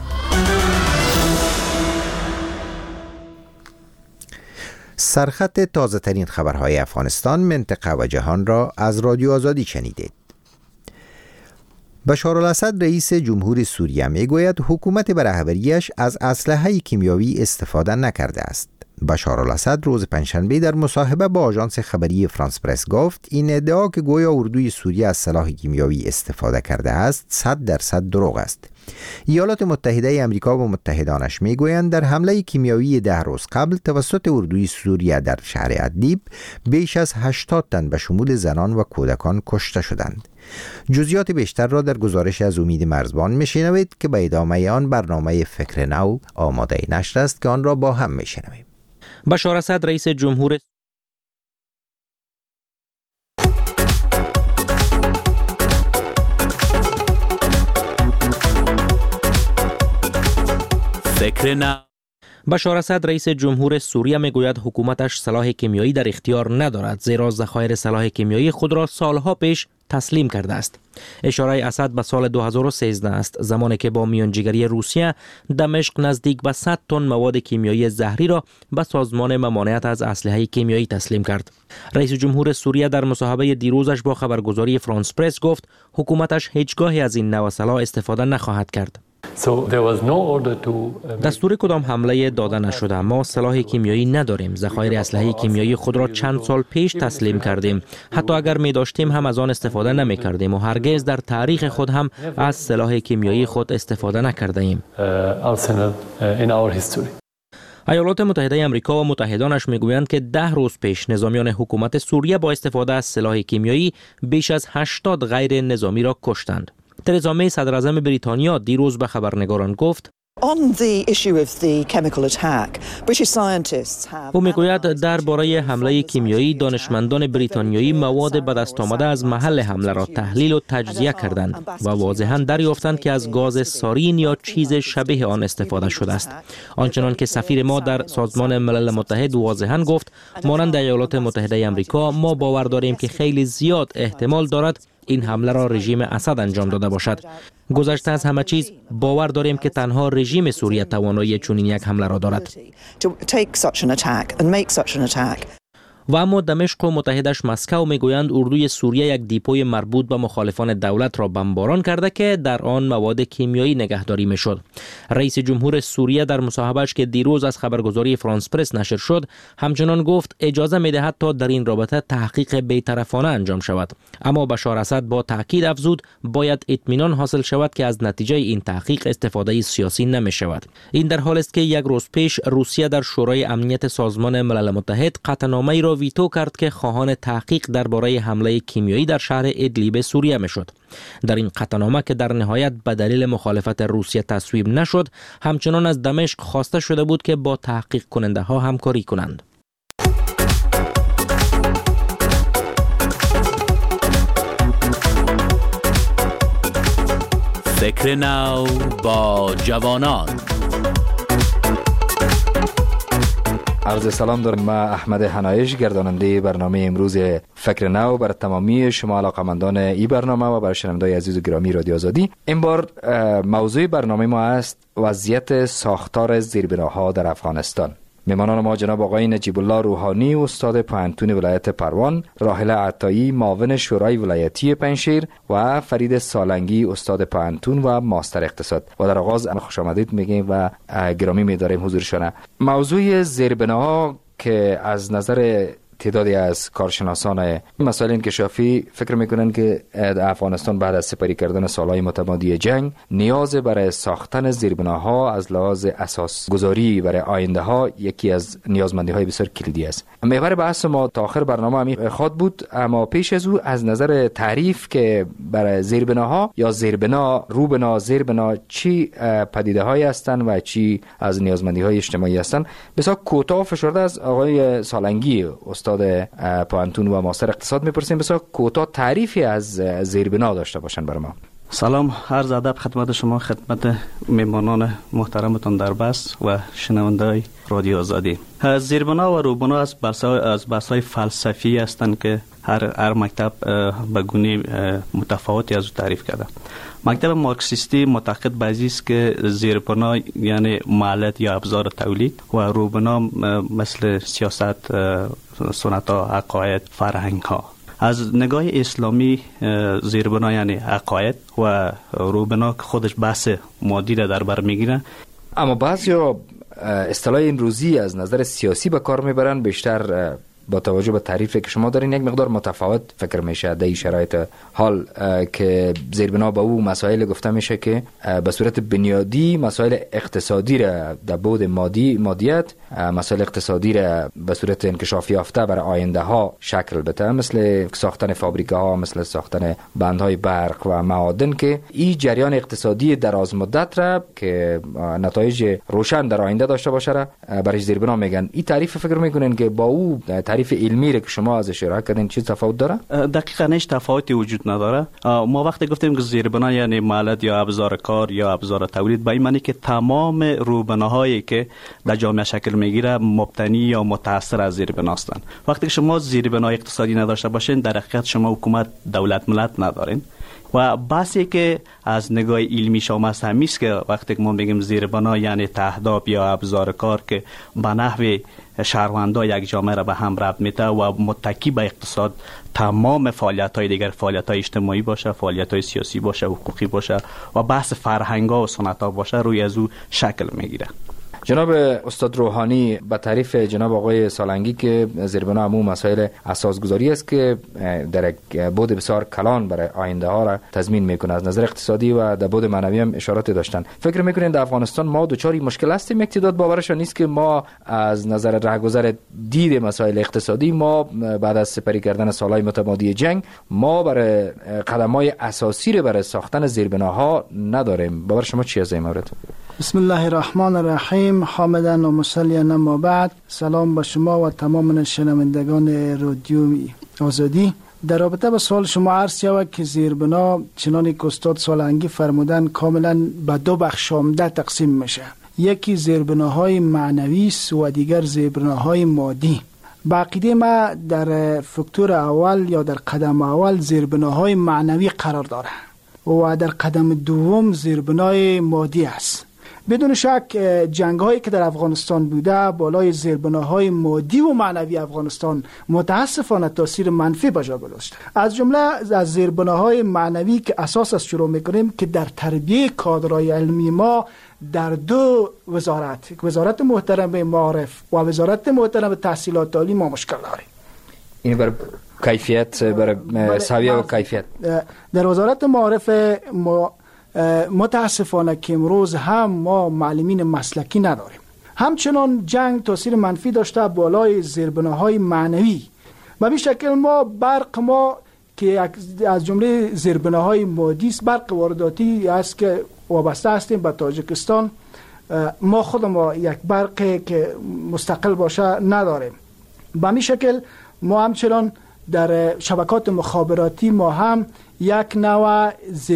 سرخط تازه ترین خبرهای افغانستان، منطقه و جهان را از رادیو آزادی شنیدید. بشار الاسد رئیس جمهور سوریه میگوید حکومت به رهبریش از اسلحه کیمیایی استفاده نکرده است. بشار الاسد روز پنجشنبه در مصاحبه با آژانس خبری فرانس پرس گفت این ادعا که گویا اردوی سوریه از سلاح کیمیایی استفاده کرده است 100% دروغ است. ایالات متحده آمریکا و متحدانش میگویند در حمله کیمیایی 10 روز قبل توسط اردوی سوریه در شهر ادلیب بیش از 80 تن به شمول زنان و کودکان کشته شدند. جزئیات بیشتر را در گزارش از امید مرزبان میشنوید که به ادامه آن برنامه فکر نو آماده نشر است که آن را با هم میشنویم. بشار اسد رئیس جمهور بشار اسد رئیس جمهور سوریه میگوید حکومتش سلاح کیمیایی در اختیار ندارد، زیرا ذخایر سلاح کیمیایی خود را سالها پیش تسلیم کرده است. اشاره اسد به سال 2013 است، زمانی که با میانجیگری روسیه دمشق نزدیک به 100 تن مواد کیمیایی زهری را به سازمان ممانعت از اسلحه کیمیایی تسلیم کرد. رئیس جمهور سوریه در مصاحبه دیروزش با خبرگزاری فرانس پرس گفت حکومتش هیچگاهی از این نوع سلاح استفاده نخواهد کرد. دستور کدام حمله داده نشده. ما سلاح کیمیایی نداریم. ذخایر اسلحه کیمیایی خود را چند سال پیش تسلیم کردیم. حتی اگر می داشتیم هم از آن استفاده نمی کردیم و هرگز در تاریخ خود هم از سلاح کیمیایی خود استفاده نکرده ایم. ایالات متحده آمریکا و متحدانش میگویند که 10 روز پیش نظامیان حکومت سوریه با استفاده از سلاح کیمیایی بیش از 80 غیر نظامی را کشتند. ترزا می صدر اعظم بریتانیا دیروز به خبرنگاران گفت او میگوید درباره حمله کیمیایی دانشمندان بریتانیایی مواد به دست آمده از محل حمله را تحلیل و تجزیه کردند و واضحاً دریافتند که از گاز سارین یا چیز شبیه آن استفاده شده است. آنچنان که سفیر ما در سازمان ملل متحد واضحاً گفت، مانند ایالات متحده آمریکا ما باور داریم که خیلی زیاد احتمال دارد این حمله را رژیم اسد انجام داده باشد. گذشته از همه چیز باور داریم که تنها رژیم سوریه توانایی چنین یک حمله را دارد. و اما دمشق و متحدش مسکو میگویند اردوی سوریه یک دیپوی مربوط به مخالفان دولت را بمباران کرده که در آن مواد کیمیایی نگهداری میشد. رئیس جمهور سوریه در مصاحبهش که دیروز از خبرگزاری فرانس پرس نشر شد همچنان گفت اجازه میدهد تا در این رابطه تحقیق بی‌طرفانه انجام شود، اما بشار اسد با تاکید افزود باید اطمینان حاصل شود که از نتیجه این تحقیق استفاده سیاسی نمی شود. این در حالی است که یک روز پیش روسیه در شورای امنیت سازمان ملل متحد قطعنامه‌ای را ویتو کرد که خواهان تحقیق درباره حمله کیمیایی در شهر ادلیب سوریه میشد. در این قطعنامه که در نهایت به دلیل مخالفت روسیه تصویب نشد، همچنان از دمشق خواسته شده بود که با تحقیق کننده ها همکاری کنند. فکر نو با جوانان. عرض سلام دارم. من احمد حنایش، گرداننده برنامه امروز فکر نو، بر تمامی شما علاقمندان این برنامه و بر شنوندگان عزیز و گرامی رادیو آزادی. این بار موضوع برنامه ما است وضعیت ساختار زیربناها در افغانستان. مهمانان ما جناب آقای نجیب الله روحانی، استاد پوهنتون ولایت پروان، راحله عطایی، معاون شورای ولایتی پنجشیر و فرید سالنگی، استاد پوهنتون و ماستر اقتصاد. و در آغاز خوش آمدید میگیم و گرامی می‌داریم حضورشان. موضوع زیربناها که از نظر تعدادی از کارشناسان مسائل انکشافی فکر میکنن که افغانستان بعد از سپری کردن سالهای متمادی جنگ نیاز برای ساختن زیربناها از لحاظ اساس گذاری برای آینده ها یکی از نیازمندی های بسیار کلیدی است. محور بحث ما تا آخر برنامه همین خواهد بود، اما پیش از او از نظر تعریف که برای زیربناها یا زیربنا، روبنا، زیربنا چی پدیده هایی هستند و چی از نیازمندی های اجتماعی هستند، بسیار کوتاه فشرده از آقای سالنگی، استاد پوهنتون و ماستر اقتصاد میپرسیم بسیار کوتاه تعریفی از زیربنا داشته باشن برای ما. سلام، عرض ادب خدمت شما، خدمت مهمانان محترمتان در بس و شنونده‌های رادیو آزادی. زیربنا و روبنا از بحث‌های فلسفی هستند که هر مکتب به گونه متفاوتی از او تعریف کرده. مکتب مارکسیستی معتقد به است که زیربنا یعنی مالت یا ابزار تولید و روبنا مثل سیاست، سنت‌ها، عقاید، فرهنگ‌ها. از نگاه اسلامی زیربنا یعنی عقاید و روبنا که خودش بحث مادی را در بر میگیره. اما بعضیا اصطلاح این روزی از نظر سیاسی به کار میبرن، بیشتر با توجه به تعریفی که شما دارین یک مقدار متفاوت فکر میشه در این شرایط حال که زیربنا به او مسائل گفته میشه که به صورت بنیادی مسائل اقتصادی را در بعد مادیت، مسائل اقتصادی را به صورت انکشاف یافته برای آینده ها شکل بده، مثل ساختن فابریکه ها، مثل ساختن بندهای برق و معادن، که این جریان اقتصادی دراز مدت را که نتایج روشن در آینده داشته باشه را برای زیربنا میگن. این تعریف فکر میکنین که با او تعریف علمی را که شما از اشاره کردین چی تفاوت داره؟ دقیقاً هیچ تفاوتی وجود نداره. ما وقتی گفتیم که زیربنا یعنی مالت یا ابزار کار یا ابزار تولید، به این معنی که تمام روبناهایی که در جامعه شکل میگیره مبتنی یا متأثر از زیربنا هستند. وقتی که شما زیربنای اقتصادی نداشته باشین، در حقیقت شما حکومت، دولت، ملت ندارین. و بحثی که از نگاه علمی شما است همیست که وقتی که ما میگیم زیربنا یعنی تهداب یا ابزار کار که به نحو شهروندان یک جامعه را به هم ربط میده و متکی به اقتصاد تمام فعالیت‌های دیگر، فعالیت‌های اجتماعی باشه، فعالیت‌های سیاسی باشه، حقوقی باشه و بحث فرهنگ‌ها و سنت‌ها باشه، روی از او شکل میگیره. جناب استاد روحانی، به تعریف جناب آقای سالنگی که زیربنا همون مسائل اساسگذاری است که در یک بعد بسیار کلان برای آینده ها را تضمین میکنه از نظر اقتصادی و در بعد معنوی هم اشارات داشتن. فکر میکنین در افغانستان ما دوچاری مشکل هستیم؟ یک تعداد باورش نیست که ما از نظر رهگذر دید مسائل اقتصادی ما بعد از سپری کردن سالهای متمادی جنگ ما برای قدم‌های اساسی را برای ساختن زیربناها نداریم. باور شما چی از این مورد؟ بسم الله الرحمن الرحیم، حامدا و مصلیا اما بعد. سلام به شما و تمام شنوندگان رادیو آزادی. در رابطه با سوال شما عرض شود که زیربنا چنانی که استاد سالنگی فرمودن کاملا به دو بخش عمده تقسیم میشه. یکی زیربناهای معنوی است و دیگر زیربناهای مادی. با عقیده ما در فکتور اول یا در قدم اول زیربناهای معنوی قرار داره و در قدم دوم زیربنای مادی است. بدون شک جنگ هایی که در افغانستان بوده بالای زیربناهای مادی و معنوی افغانستان متاسفانه تاثیر منفی به جا گذاشته. از جمله از زیربناهای معنوی که اساس از شروع میکنیم که در تربیه کادرهای علمی ما در دو وزارت محترم معارف و وزارت محترم تحصیلات عالی ما مشکل داریم. این بر کیفیت، بر سویه و کیفیت در وزارت معارف متاسفانه که امروز هم ما معلمین مسلکی نداریم. همچنان جنگ تاثیر منفی داشته بالای زیربناهای معنوی. به این شکل ما برق ما که از جمله زیربناهای مادی است، برق وارداتی است که وابسته هستیم به تاجیکستان، ما خود ما یک برق که مستقل باشه نداریم. به این شکل ما همچنان در شبکات مخابراتی ما هم یک نوع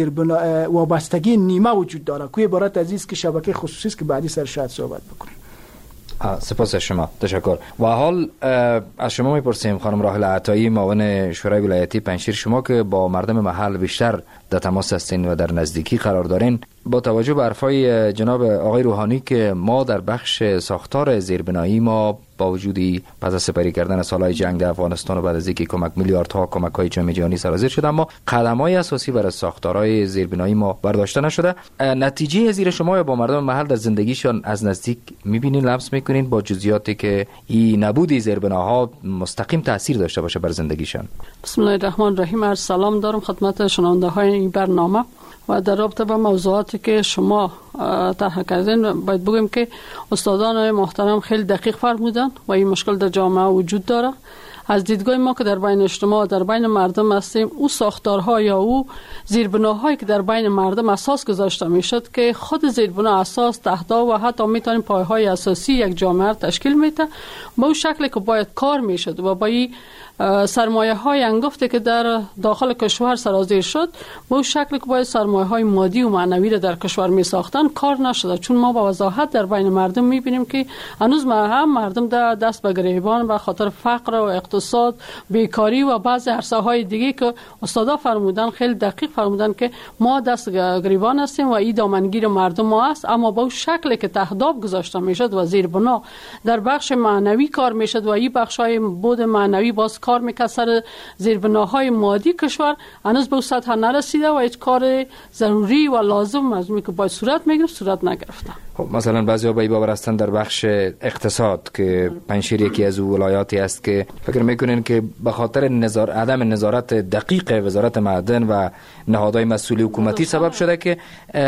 وابستگی نیمه وجود داره که عبارت از است که شبکه خصوصی است که بعدی سر شاید صحبت بکنیم. سپاس از شما، تشکر. و حال از شما میپرسیم خانم راحل عطایی، معاون شورای ولایتی پنجشیر، شما که با مردم محل بیشتر در تماس هستین و در نزدیکی قرار دارین، با توجه به حرفای جناب آقای روحانی که ما در بخش ساختار زیربنایی ما با وجودی پس از سپری کردن سالهای جنگ در افغانستان و بعد از اینکه میلیاردها کمک‌های جامعه جهانی سرازیر شده، اما قدم‌های اساسی برای ساختارهای زیربنایی ما برداشته نشده. نتیجه زیر شما یا با مردم محل در زندگیشان از نزدیک می‌بینین، لمس می‌کنین با جزئیاتی که این نبودی زیربناها مستقیم تاثیر داشته باشه بر زندگیشان؟ بسم الله الرحمن الرحیم. عرض سلام دارم خدمت شنونده‌های این برنامه و در رابطه با موضوعاتی که شما طرح کردین باید بگیم که استادان محترم خیلی دقیق فرمودن و این مشکل در جامعه وجود داره. از دیدگاه ما که در بین اجتماع در بین مردم هستیم، او ساختارها یا او زیربناهایی که در بین مردم اساس گذاشته میشد که خود زیربنا اساس تهدا و حتی میتونیم پایه‌های اساسی یک جامعه تشکیل میده، با اون شکلی که باید کار میشد و با این سرمایه های انگفته که در داخل کشور سرازیر شد، با اون شکلی که باید سرمایه های مادی و معنوی را در کشور می ساختن کار نشده. چون ما با وضاحت در بین مردم می بینیم که هنوز مردم دست به گریبان به خاطر فقر و اقتصاد، بیکاری و بعضی عرصه های دیگه که استادا فرمودن خیلی دقیق فرمودن که ما دست گریبان هستیم و این دامنگیر مردم ما است. اما با اون شکلی که تهداب گذاشته میشد و زیربنا در بخش معنوی کار میشد و این بخش های بود معنوی باز کار میکسر زیربناهای مادی کشور هنوز به سطح نرسیده و هیچ کار ضروری و لازم از که باید صورت میگرفت صورت نگرفته. خب مثلا بعضی ها به این باور هستند در بخش اقتصاد که پنجشیر یکی از ولایاتی است که فکر میکنین که به خاطر عدم نظارت دقیق وزارت معدن و نهادهای مسئول حکومتی سبب شده که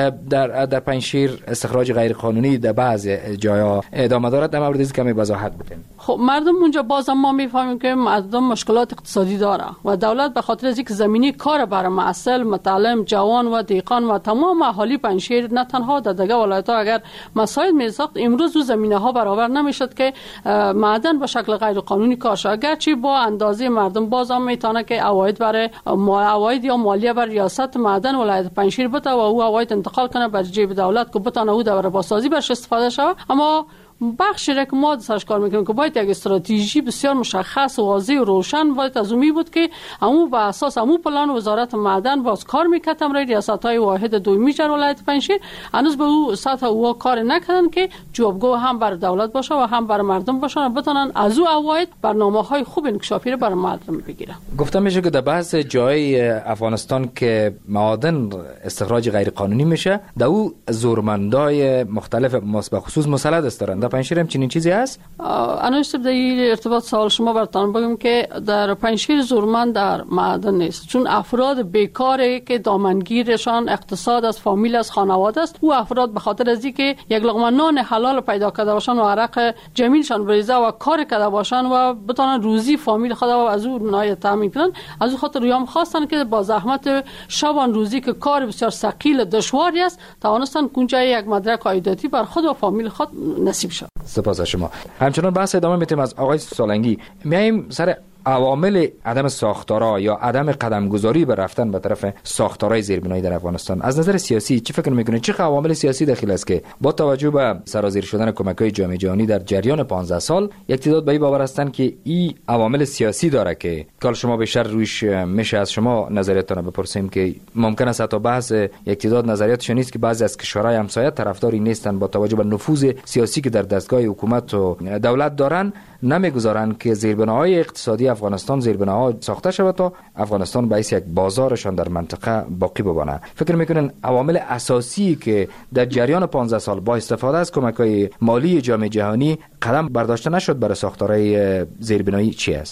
در پنجشیر استخراج غیر قانونی در بعضی جاها ادامه دارد. در مورد این کمی وضاحت بدین. خب مردم اونجا بازم ما میفهمیم که مردم مشکلات اقتصادی داره و دولت به خاطر از اینکه زمینی کار برای معسل، متعلم، جوان و دیقان و تمام اهالی پنجشیر نه تنها در دیگر ولایت‌ها اگر مساعد می‌ساخت، امروز او زمینه‌ها برابر نمی‌شد که معدن به شکل غیر قانونی کار شود. اگرچه با اندازه مردم بازم میتونه که عواید برای عواید یا مالیه بر ریاست معدن ولایت پنجشیر بده و او عواید انتقال کنه بر جیب دولت که بتونه او در بازسازی برش استفاده شود. اما بخشی را که ما سرش کار میکنیم که باید یک استراتژی بسیار مشخص و واضح و روشن باید از اون بود که همون به اساس همون پلان وزارت معدن باز کار میکردم روی ریاست‌های واحد دومی در ولایت پنجشیر هنوز به اون سطح او کار نکردن که جوابگو هم بر دولت باشه و هم بر مردم باشه و بتونن از او عواید برنامه‌های خوب انکشافی رو بر مردم بگیرن. گفتم میشه که در بعض جای افغانستان که معادن استخراج غیر قانونی میشه، در او زورمندای مختلف به خصوص مسلط است. در پنجشیر هم چنین چیزی هست؟ انا است در ارتباط سوال شما براتون بگم که در پنجشیر زورمند در معدن نیست، چون افراد بیکاری که دامنگیرشان اقتصاد از فامیل از خانواده است، او افراد به خاطر از اینکه یک لقمه نان حلال پیدا کرده باشن و عرق جمیلشان بریزه و کار کرده باشن و بتونن روزی فامیل خود و از او نای تامین کنن، از او خاطر رویام خواستن که با زحمت شبان روزی که کار بسیار ثقیل دشواری است توانستن کنجای یک مدرک عایداتی بر خود و فامیل خود نصیب شد. سپاس از شما. همچنان بحث ادامه میتیم از آقای سالنگی. میایم سر عوامل عدم ساختارا یا عدم قدم گذاری به رفتن به طرف ساختارهای زیربنایی در افغانستان. از نظر سیاسی چه فکر میکنید؟ چه عوامل سیاسی داخل است که با توجه به سرازیر شدن کمک‌های جامعه جهانی در جریان 15 سال یک تعداد به این باور هستند که این عوامل سیاسی داره که کال شما بیشتر روش میشه از شما نظریتتون بپرسیم که ممکن است تا بحث یک تعداد نظریات نیست که بعضی از کشورهای همسایه طرفداری نیستن با توجه به نفوذ سیاسی که در دستگاه حکومت و دولت دارن نمیگذارن که زیربناهای اقتصادی افغانستان زیربناها ساخته شود تا افغانستان باعث یک بازارشان در منطقه باقی بمانه. فکر میکنن عوامل اساسی که در جریان 15 سال با استفاده از کمک‌های مالی جامعه جهانی قدم برداشته نشد برای ساختارهای زیربنایی چی است؟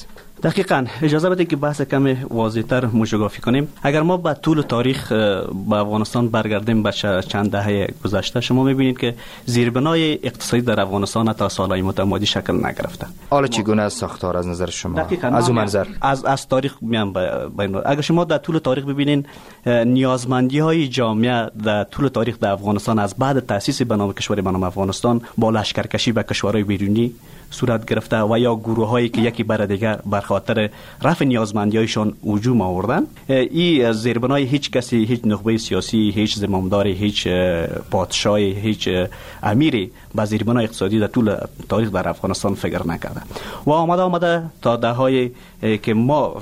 دقیقاً. اجازه بدید که بحث کمی واضح‌تر موشگافی کنیم. اگر ما به طول تاریخ به افغانستان برگردیم به چند دهه گذشته، شما می‌بینید که زیربنای اقتصادی در افغانستان تا سال‌های متمادی شکل نگرفته. حالا چگونه است ساختار از نظر شما؟ دقیقاً. از اون منظر از تاریخ میام اگر شما در طول تاریخ ببینید نیازمندی‌های جامعه در طول تاریخ در افغانستان از بعد تأسیس بنام کشور بنام افغانستان با لشکرکشی به کشورهای بیرونی صورت گرفته و یا گروه‌هایی که یکی بر دیگر بر خاطر رفع نیازمندی‌هایشان هجوم آوردن. این زیربنای هیچ کسی، هیچ نخبه سیاسی، هیچ زمامداری، هیچ پادشاهی، هیچ امیری به زیربنای اقتصادی در طول تاریخ در افغانستان فکر نکرده و آمده تا دههای که ما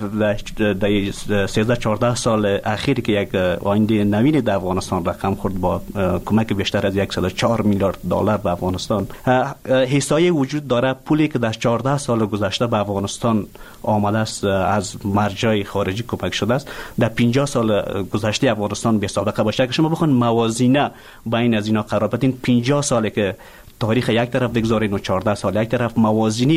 در 13-14 سال اخیر که یک آینده نوین در افغانستان رقم خورد با کمک بیشتر از 104 میلیارد دلار به افغانستان، حسایی وجود داره پولی که در 14 سال گذشته به افغانستان آمده است از مرجع خارجی کمک شده است. در 50 سال گذشته افغانستان بی سابقه باشه. که شما بخون موازینه بین از اینا قرار بدین، 50 ساله که تاریخ یک طرف بگذارین و 14 سال یک طرف، موازینی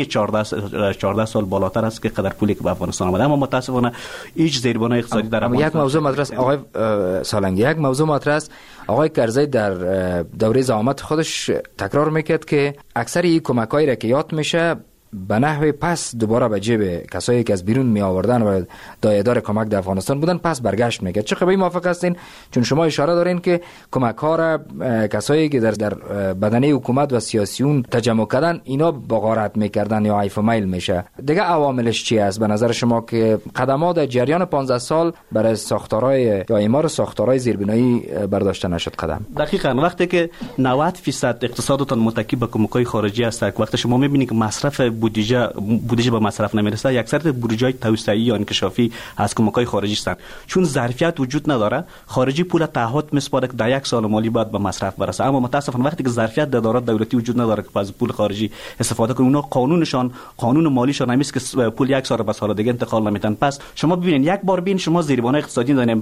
14 سال بالاتر است که قدر پولی که به افغانستان آمده. اما متاسفانه هیچ زیربنای اقتصادی در افغانستان. یک موضوع مطرح است آقای سالنگی، یک موضوع مطرح است. آقای کرزی در دوره زعامت خودش تکرار میکرد که اکثر این کمکایی را که یاد میشه به نحوی پس دوباره به جیب کسایی که از بیرون می آوردن و دایه‌دار کمک در افغانستان بودن پس برگشت میگه. چه خبری موافق هستین؟ چون شما اشاره دارین که کمک ها را کسایی که در بدنه حکومت و سیاسیون تجمع کردن اینا بغارت میکردن یا عیف و میل میشه. دیگه عواملش چی است به نظر شما که قدمات در جریان 15 سال برای ساختارهای یا اعمار ساختارهای زیربنایی برداشته نشد قدم؟ دقیقاً. وقتی که 90% اقتصادتان متکی به کمک‌های خارجی است، وقتی شما می‌بینید که مصرف بودجه به مصرف نمیرسه، اکثر بودجه‌های توسعه‌ای یا انکشافی از کمک‌های خارجی هستند. چون ظرفیت وجود نداره، خارجی پول تعهد میسپاره که در یک سال مالی بعد به مصرف برسه. اما متاسفانه وقتی که ظرفیت در ادارات دولتی وجود نداره که از پول خارجی استفاده کنن، اونا قانون مالیشون همیست که پول یک سال به سال دیگه انتقال نمیتن. پس شما ببینید یک بار ببین شما زیربنای اقتصادی دارین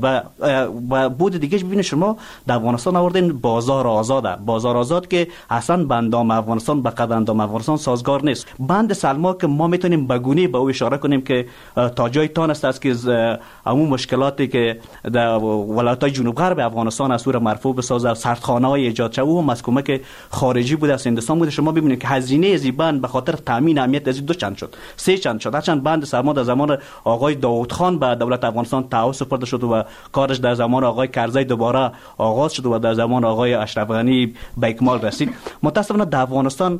و بود دیگه ببینید شما در افغانستان آوردین بازار آزاد که اصلا بندام افغانستان به قد اندام افغانستان سازگار نیست. بند سلما که ما میتونیم بگونه به او اشاره کنیم که تا جای تان است که همون مشکلاتی که در ولایت‌های جنوب غرب افغانستان از سور مرفوع بسازه، سردخانه‌های ایجاد شده و از کمک خارجی بوده، از هندوستان بوده. شما ببینید که هزینه از این بند به خاطر تامین امنیت از دو چند شد، سه چند شد. هرچند بند سلما در زمان آقای داوود خان به دولت افغانستان تعهد سپرده شد و کارش در زمان آقای کرزی دوباره آغاز شد و در زمان آقای اشرف غنی به اکمال رسید. متأسفانه در افغانستان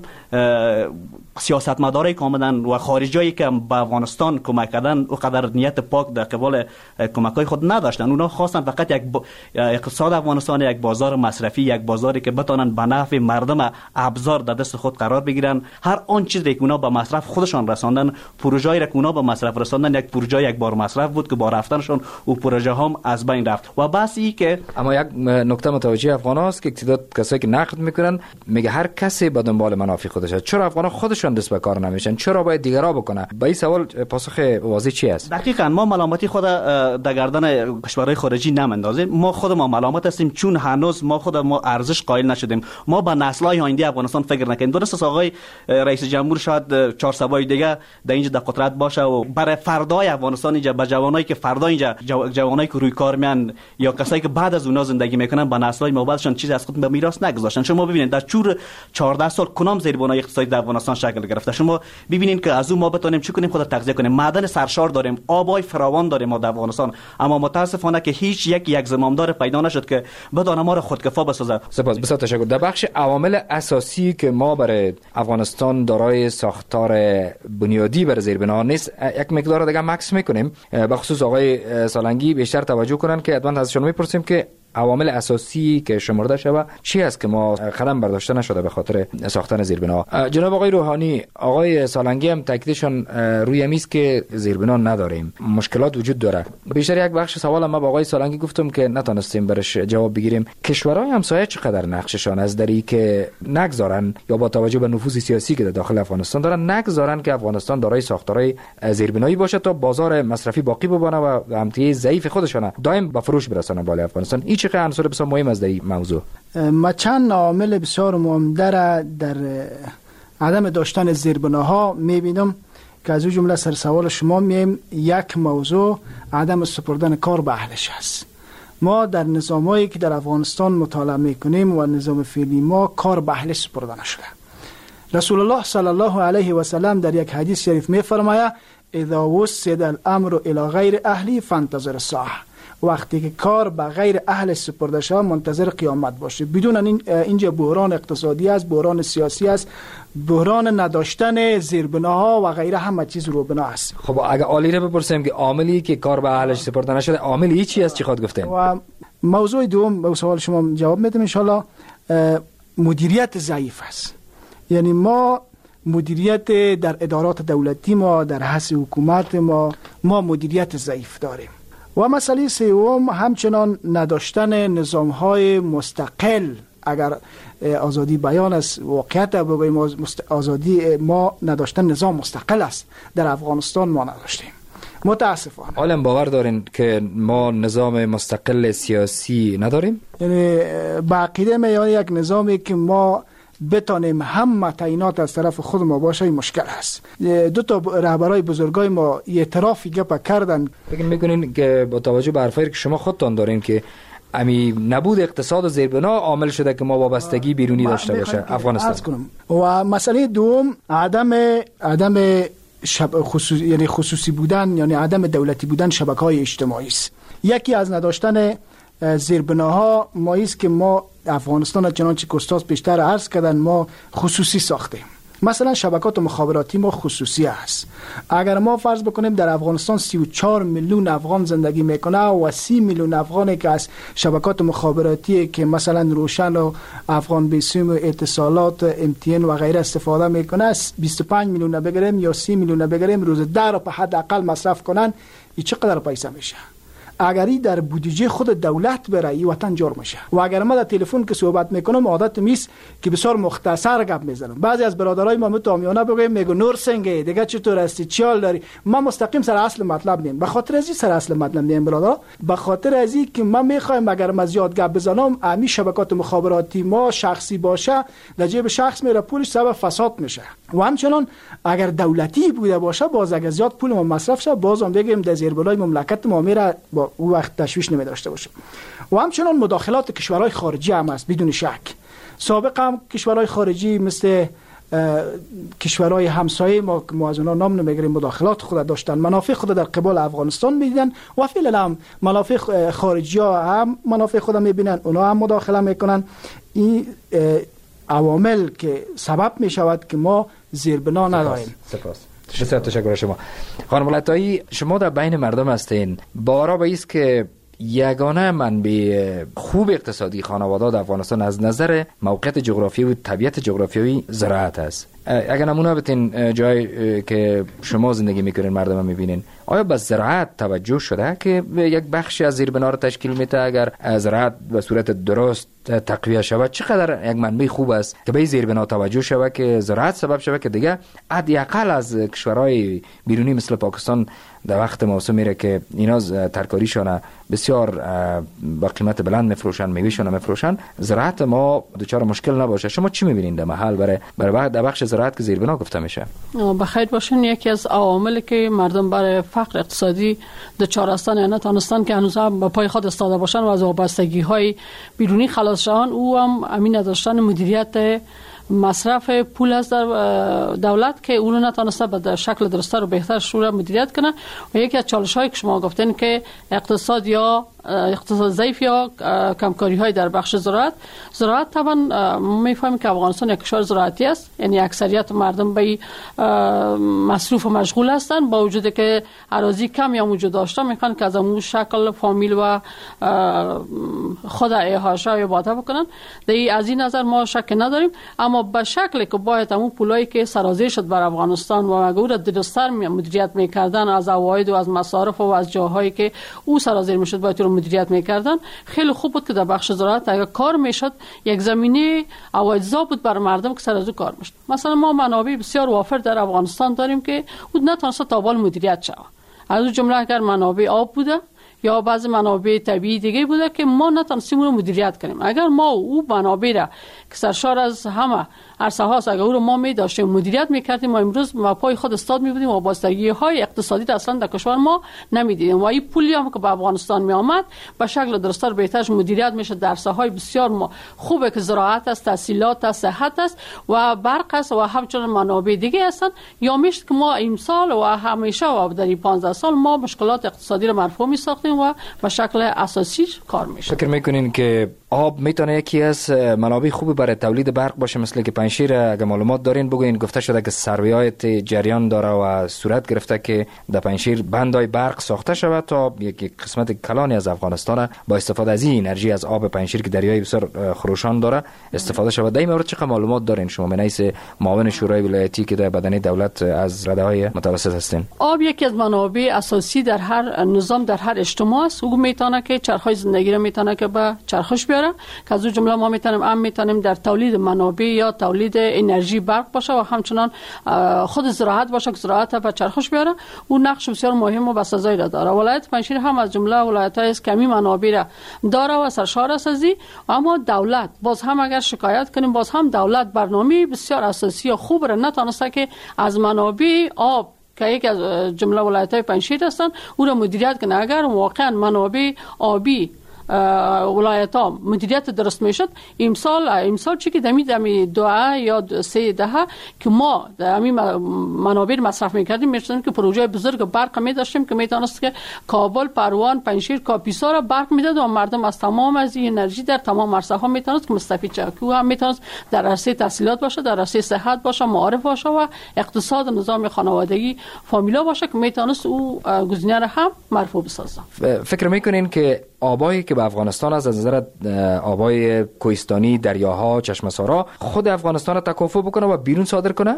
سیاستمدارای کامدن و خارجیایی که به افغانستان کمک کردن او قدر نیت پاک در قبال کمک‌های خود نداشتن. اونا خواستن فقط یک اقتصاد افغانستان یک بازار مصرفی، یک بازاری که بتونن به نفع مردم ابزار در دست خود قرار بگیرن. هر آن چیزی که اونا به مصرف خودشان رساندن، پروژه‌ای را که اونا به مصرف رساندن یک پروژه یک بار مصرف بود که با رفتنشون او پروژه هم از بین رفت. و بس این که اما یک نکته متوجه افغان‌ها است که اقتدار کسایی که نقد میکنن میگه هر کسی به دنبال منافع خودش است. چرا افغان‌ها خودشان دست به کار نمیشن؟ چرا باید دیگرها بکنه؟ به این سوال پاسخ واضح چی است؟ دقیقاً ما ملامتی خود در گردن کشورهای خارجی نمیندازیم. ما خود ما ملامت هستیم چون هنوز ما ارزش قائل نشدیم. ما به نسل‌های آینده افغانستان فکر نکنیم. درست است آقای رئیس جمهور شاید 4 سبای دیگه در اینجا در قدرت باشه و برای فردای افغانستان اینجا به جوانایی که فردا اینجا جوانایی که روی کار میان یا کسایی که بعد از اونها زندگی میکنن به نسل‌های ما بعدشان چیزی از خود به میراث نگذاشتن. شما ببینید در چور 14 سال کنام زیربنای اقتصادی در افغانستان شکل گرفته. شما ببینید که از اون ما بتونیم چی کنیم، خود تغذیه کنیم. معدن سرشار داریم، آبای فراوان داریم ما در افغانستان، اما متاسفانه که هیچ یک زمامدار پیدا نشد که بتونه ما را خودکفا بسازه. سپاس، بسیار تشکر. در بخش عوامل اساسی که ما برای افغانستان دارای ساختار بنیادی برای زیربنا نیست، یک مقدار دیگه مکس میکنیم. به خصوص آقای سالنگی بیشتر توجه کنن که حتما از شما میپرسیم که عوامل اساسی که شمرده شده چی است که ما قدم برداشته نشده به خاطر ساختن زیربنا. جناب آقای روحانی، آقای سالنگی هم تاکیدشون روی میز که زیربنا نداریم، مشکلات وجود داره. بیشتر یک بخش سوال ما با آقای سالنگی گفتم که نتونستیم برش جواب بگیریم. کشورهای همسایه چقدر نقششان از دری که نگذارن یا با توجه به نفوذ سیاسی که در داخل افغانستان دارن نگذارن که افغانستان دارای ساختارهای زیربنایی باشه تا بازار مصرفی باقی بمانه و همتی ضعیف خودشان دائم به فروش برسانه بالای افغانستان. چه عنصر بسیار مهم است در این موضوع؟ ما چند عامل بسیار مهم در عدم داشتن زیربناها میبینم. که از اون جمله سر سوال شما میم یک موضوع عدم سپردن کار به اهلش است. ما در نظامایی که در افغانستان مطالعه میکنیم و نظام فعلی ما کار به اهلش سپرده نشده. رسول الله صلی الله علیه و سلم در یک حدیث شریف میفرماید اذا وسد الامر الى غیر اهلی فانتظر الساعه. وقتی که کار به غیر اهل سپرده شود منتظر قیامت باشه. بدون اینجا بحران اقتصادی است، بحران سیاسی است، بحران نداشتن زیربناها و غیره همه چیز رو بنا است. خب اگه عالی رو بپرسیم که عاملی که کار به اهلش سپرده نشده عاملی چی است چی خود گفتیم؟ و موضوع دوم به سوال شما جواب میدم ان شاء الله. مدیریت ضعیف است. یعنی ما مدیریت در ادارات دولتی ما در حس حکومت ما مدیریت ضعیف داریم. و مسئله سوم همچنان نداشتن نظام‌های مستقل. اگر آزادی بیان است واقعیت بگوییم آزادی ما نداشتن نظام مستقل است در افغانستان ما نداشتیم متاسفانه. حالا باور دارین که ما نظام مستقل سیاسی نداریم؟ یعنی با عقیده میان یک نظامی که ما بتانیم همه تعیینات از طرف خود ما باشه مشکل است. دو تا رهبرای بزرگای ما اعترافی گپ کردن. فکر میکنین که با توجه به حرفایی که شما خودتان دارین که امی نبود اقتصاد و زیربنا عامل شده که ما وابستگی بیرونی داشته باشه افغانستان؟ و مسئله دوم عدم خصوصی بودن یعنی عدم دولتی بودن شبکه‌های اجتماعی است. یکی از نداشتن زیربناها ما است که ما افغانستان چنانچه که استاد بیشتر عرض کردن ما خصوصی ساختیم. مثلا شبکات مخابراتی ما خصوصی است. اگر ما فرض بکنیم در افغانستان 34 میلیون افغان زندگی میکنه و 30 میلیون افغانی که از شبکات مخابراتی که مثلا روشن و افغان بیسیم و اتصالات MTN و غیره استفاده میکنه 25 میلیون بگیریم یا 30 میلیون بگیریم روز 10 را به حد اقل مصرف کنن این چقدر پیسه میشه؟ اگری در بودجه خود دولت بره این وطن جور میشه. و اگر ما در تلفن که صحبت میکنم عادت میست که بسیار مختصر گپ میزنم. بعضی از برادرای ما متامیانه بگیم میگو نور سنگه دیگه چطور هستی چیال داری. ما مستقیم سر اصل مطلب میم. به خاطر ازی سر اصل مطلب میم برادر. به خاطر ازی که ما میخوایم اگر ما زیاد گپ بزنم امی شبکات مخابراتی ما شخصی باشه در جیب شخص میره پولش سبب فساد میشه. و همچنان اگر دولتی بوده باشه باز اگر زیاد پول ما مصرف شه بازم بگیم در زیربنای مملکت ما میره با او وقت تشویش نمی داشته باشه. و همچنان مداخلات کشورهای خارجی هم است بدون شک. سابق هم کشورهای خارجی مثل کشورهای همسایه ما از اونا نام نمیگیریم مداخلات خود داشتن منافع خود در قبال افغانستان میدیدن و فعلا هم منافع خارجی ها هم منافع خود میبینن اونا هم مداخله میکنن. این عوامل که سبب میشود که ما زیربنا نداریم. سپاس. بسیار تشکر شما. خانم لطایی شما در بین مردم هستین بارا به ایست که یگانه منبع خوب اقتصادی خانواده در افغانستان از نظر موقعیت جغرافیایی و طبیعت جغرافیایی زراعت است. اگر نمونه بتین جای که شما زندگی میکنین مردم هم میبینین آیا به زراعت توجه شده که یک بخشی از زیربنا رو تشکیل میده؟ اگر زراعت به صورت درست تقویه شود چقدر یک منبع خوب است که به زیربنا توجه شود که زراعت سبب شود که دیگه حداقل از کشورهای بیرونی مثل پاکستان در وقت موسم میره که اینا ترکاریشون بسیار با قیمت بلند میفروشن میوهشون میفروشن زراعت ما دچار مشکل نباشه. شما چی میبینید در محل برای در بخش زراعت که زیربنا گفته میشه؟ بخیر باشین یکی از عواملی که مردم برای فقر اقتصادی دچار هستن یا نتونستن که هنوز هم با پای خود ایستاده باشن و از وابستگی های بیرونی خلاص شوند او هم امین نداشتن مدیریت مصرف پول از در دولت که اونو نتونسته به شکل درسته و بهتر شورا مدیریت کنه. و یکی از چالش هایی که شما گفتین که اقتصاد ضعیف یا کمکاری های در بخش زراعت طبعا میفهمیم که افغانستان یک کشور زراعتی است یعنی اکثریت مردم به مصروف و مشغول هستند با وجود که اراضی کم یا موجود داشتن میخوان که از اون شکل فامیل و خود احاطه یا باطه بکنن. از این نظر ما شک نداریم اما به شکلی که باید همون پولایی که سرازیر شد بر افغانستان و اگر درست‌تر مدیریت میکردن از عواید و از مصارف و از جاهایی که او سرازیر میشد باید رو مدیریت میکردن خیلی خوب بود که در بخش زراعت اگر کار میشد یک زمینه عوایدزا بود بر مردم که سر از کار میشد. مثلا ما منابع بسیار وافر در افغانستان داریم که او نتونسته تا بال مدیریت شود. از اون جمله اگر منابع آب بوده یا بعض منابع طبیعی دیگه بوده که ما نتونستیم اون رو مدیریت کنیم. اگر ما او منابع را که سرشار از همه عرصه هاست اگر او رو ما می داشتیم مدیریت میکردیم ما امروز ما پای خود استاد می بودیم و وابستگی های اقتصادی اصلا در کشور ما نمیدیدیم و این پولی هم که به افغانستان می آمد به شکل درست‌تر بهتر مدیریت میشه در عرصه های بسیار خوبه که زراعت است، تحصیلات است، صحت است و برق است و همچنین منابع دیگه هستند. یا میشه که ما امسال و همیشه و در 15 سال ما مشکلات اقتصادی رو مرفوع می ساختیم و به شکل اساسی کار میشه. فکر میکنین که آب میتونه یکی از منابع خوبی برای تولید برق باشه؟ مثل که پنجشیر اگه معلومات دارین بگوین، گفته شده که سروی‌هایت جریان داره و صورت گرفته که در پنجشیر بندای برق ساخته شود تا یک قسمت کلانی از افغانستان با استفاده از این انرژی از آب پنجشیر که دریای بسیار خروشان داره استفاده شود. در این مورد چقدر معلومات دارین شما من حیث معاون شورای ولایتی که در بدنه دولت از رده‌های متوسط هستین؟ آب یکی از منابع اساسی در هر نظام در هر اجتماع است. او میتونه که چرخهای زندگی را میتونه که به چرخش بیاره که از اون جمله ما میتونیم در تولید منابع یا تولید انرژی برق باشه و همچنان خود زراعت باشه که زراعت به چرخش بیاره. اون نقش بسیار مهم و بسزایی را داره. ولایت پنجشیر هم از جمله ولایت‌های است که کمی منابع را داره و سرشار است از این. اما دولت باز هم اگر شکایت کنیم باز هم دولت برنامه بسیار اساسی و خوب را نتونسته که از منابع آب که یک از جمله ولایت‌های پنجشیر هستند او را مدیریت کنه. اگر واقعا منابع آبی ولایت ها مدیریت درست میشد امسال چی که دمی 2 یا 3 دهه که ما دمی منابع مصرف میکردیم میشدیم که پروژه بزرگ برق می داشتیم که میتونست که کابل، پروان، پنجشیر، کاپیسا را برق میداد و مردم از تمام از این انرژی در تمام عرصه ها میتونست که مستفید شود. که هم میتونست در عرصه تحصیلات باشه، در عرصه صحت باشه، معارف باشه و اقتصاد نظام خانوادگی فامیلا باشه که میتونست او گزینه را هم مرفوع بسازه. فکر میکنین که آبایی که به افغانستان از نظر آبای کوهستانی، دریاها، چشمه‌سارا خود افغانستان را تکافؤ بکنه و بیرون صادر کنه؟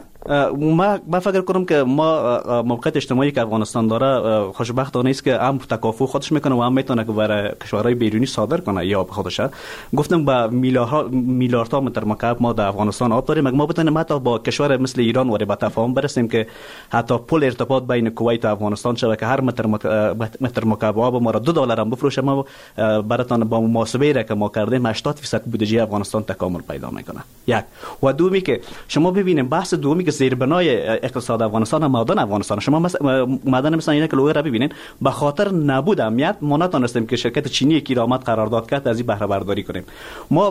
ما فکر کنم که ما موقعیت اجتماعی که افغانستان داره خوشبختانه است که هم تکافؤ خودش میکنه و هم میتونه که برای کشورهای بیرونی صادر کنه یا به خودش. گفتم با میلیاردها متر مکعب ما در افغانستان آب داریم. ما بتونیم حتی با کشور مثل ایران و به تفاهم برسیم که حتی پل ارتباط بین کویت و افغانستان شود که هر متر مکعب آب ما را $2 هم بفروشه. ما براتون با محاسبه را که ما کردیم 80% بودجه افغانستان تکامل پیدا میکنه. یک و دومی که شما ببینید بحث دومی که زیربنای اقتصاد افغانستان معدن افغانستان، شما معدن مثلا اینا که لوی را ببینید به خاطر نبود امنیت ما نتونستیم که شرکت چینی که آمد قرارداد کرد از این بهره برداری کنیم. ما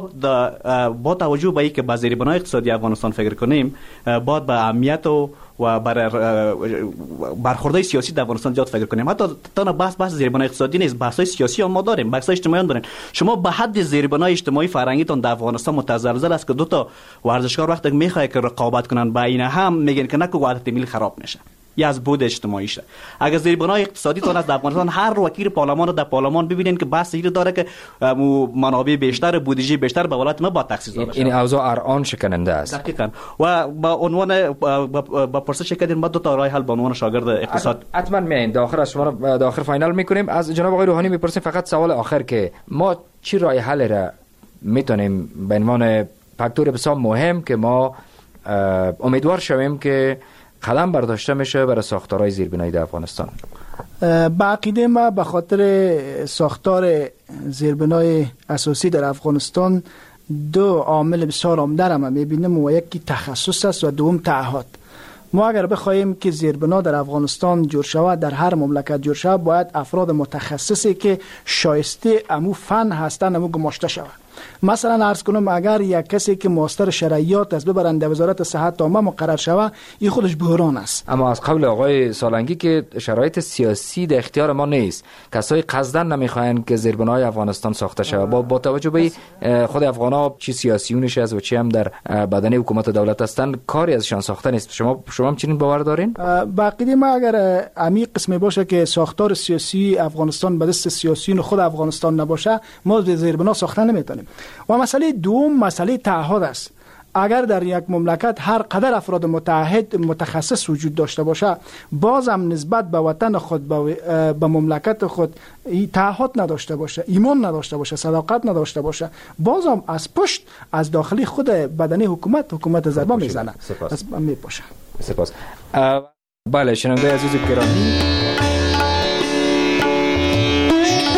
با توجه به اینکه با زیربنای اقتصادی افغانستان فکر کنیم باید به امنیت و برخوردهای سیاسی در افغانستان زیاد فکر کنیم. حتی تا بحث زیربنای اقتصادی نیست، بحث‌های سیاسی هم ما داریم، بحث‌های اجتماعی هم داریم. شما به حد زیربنای اجتماعی فرهنگیتون در افغانستان متزلزل است که دو تا ورزشکار وقتی میخواد که رقابت کنن با اینا هم میگن که نکو وحدت ملی خراب میشه یا از بود اجتماعی شه. اگر زیربنای اقتصادی تون از افغانستان هر وکیل پارلمان رو در پارلمان ببینین که بحث این داره که منابع بیشتر، بودجه بیشتر به ولایت ما با تخصیص داده این اوضاع ارعان شکننده است. دقیقاً. و با عنوان با پرسش کردیم ما دو تا راه حل به عنوان شاگرد اقتصاد حتما میاین داخل از شما رو داخل فاینال میکنیم. از جناب آقای روحانی میپرسیم فقط سوال آخر که ما چی راه حل را میتونیم به عنوان فاکتور بسیار مهم که ما امیدوار شویم که قدم برداشته میشه برای ساختارهای زیربنایی در افغانستان؟ با عقیده ما به خاطر ساختار زیربنای اساسی در افغانستان 2 عامل بسیار عمده را میبینیم و یکی تخصص است و دوم تعهد. ما اگر بخوایم که زیربنا در افغانستان جور شود، در هر مملکت جور شود، باید افراد متخصصی که شایسته امو فن هستند امو گماشته شود. مثلا عرض کنم اگر یک کسی که ماستر شرعیات از ببرند در وزارت صحت عامه مقرر شود، این خودش بحران است. اما از قبل آقای سالنگی که شرایط سیاسی در اختیار ما نیست، کسای قصدن نمیخواین که زیربنای افغانستان ساخته شود با توجه به خود افغانا چی سیاسیونش است و چی هم در بدنه حکومت دولت هستن کاری ازشان ساخته نیست. شما هم چنین باور دارین؟ باقی ما اگر عمیق قسمی باشه که ساختار سیاسی افغانستان به دست سیاسیون خود افغانستان نباشه، ما زیربنا ساخته نمیتونیم. و مسئله دوم مسئله تعهد است. اگر در یک مملکت هر قدر افراد متخصص وجود داشته باشه، بازم نسبت به وطن خود به مملکت خود تعهد نداشته باشه، ایمان نداشته باشه، صداقت نداشته باشه، بازم از پشت از داخلی خود بدنه حکومت ضربه میزنه. میپاشه. سپاس. بله شنونده عزیز گرامی،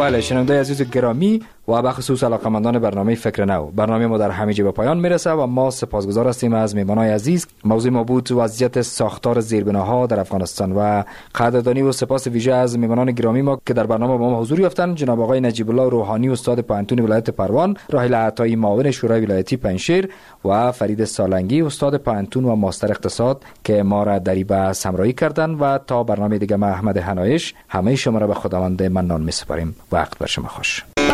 بله شنوندگان عزیز گرامی و به خصوص علاقمندان برنامه فکر نو، برنامه ما در همینجا به پایان میرسه و ما سپاسگزار هستیم از مهمانای عزیز. موضوع ما بود وضعیت ساختار زیربناها در افغانستان و قدردانی و سپاس ویژه از مهمانان گرامی ما که در برنامه با ما حضور یافتند، جناب آقای نجیب الله روحانی استاد پانتون ولایت پروان، راحل عطایی معاون شورای ولایتی پنجشیر و فرید سالنگی استاد پانتون و ماستر اقتصاد که ما را در این بحث همراهی کردند. و تا برنامه دیگه، من احمد حنایش همه شما را به خداوند منان می‌سپاریم. وقت بر شما خوش.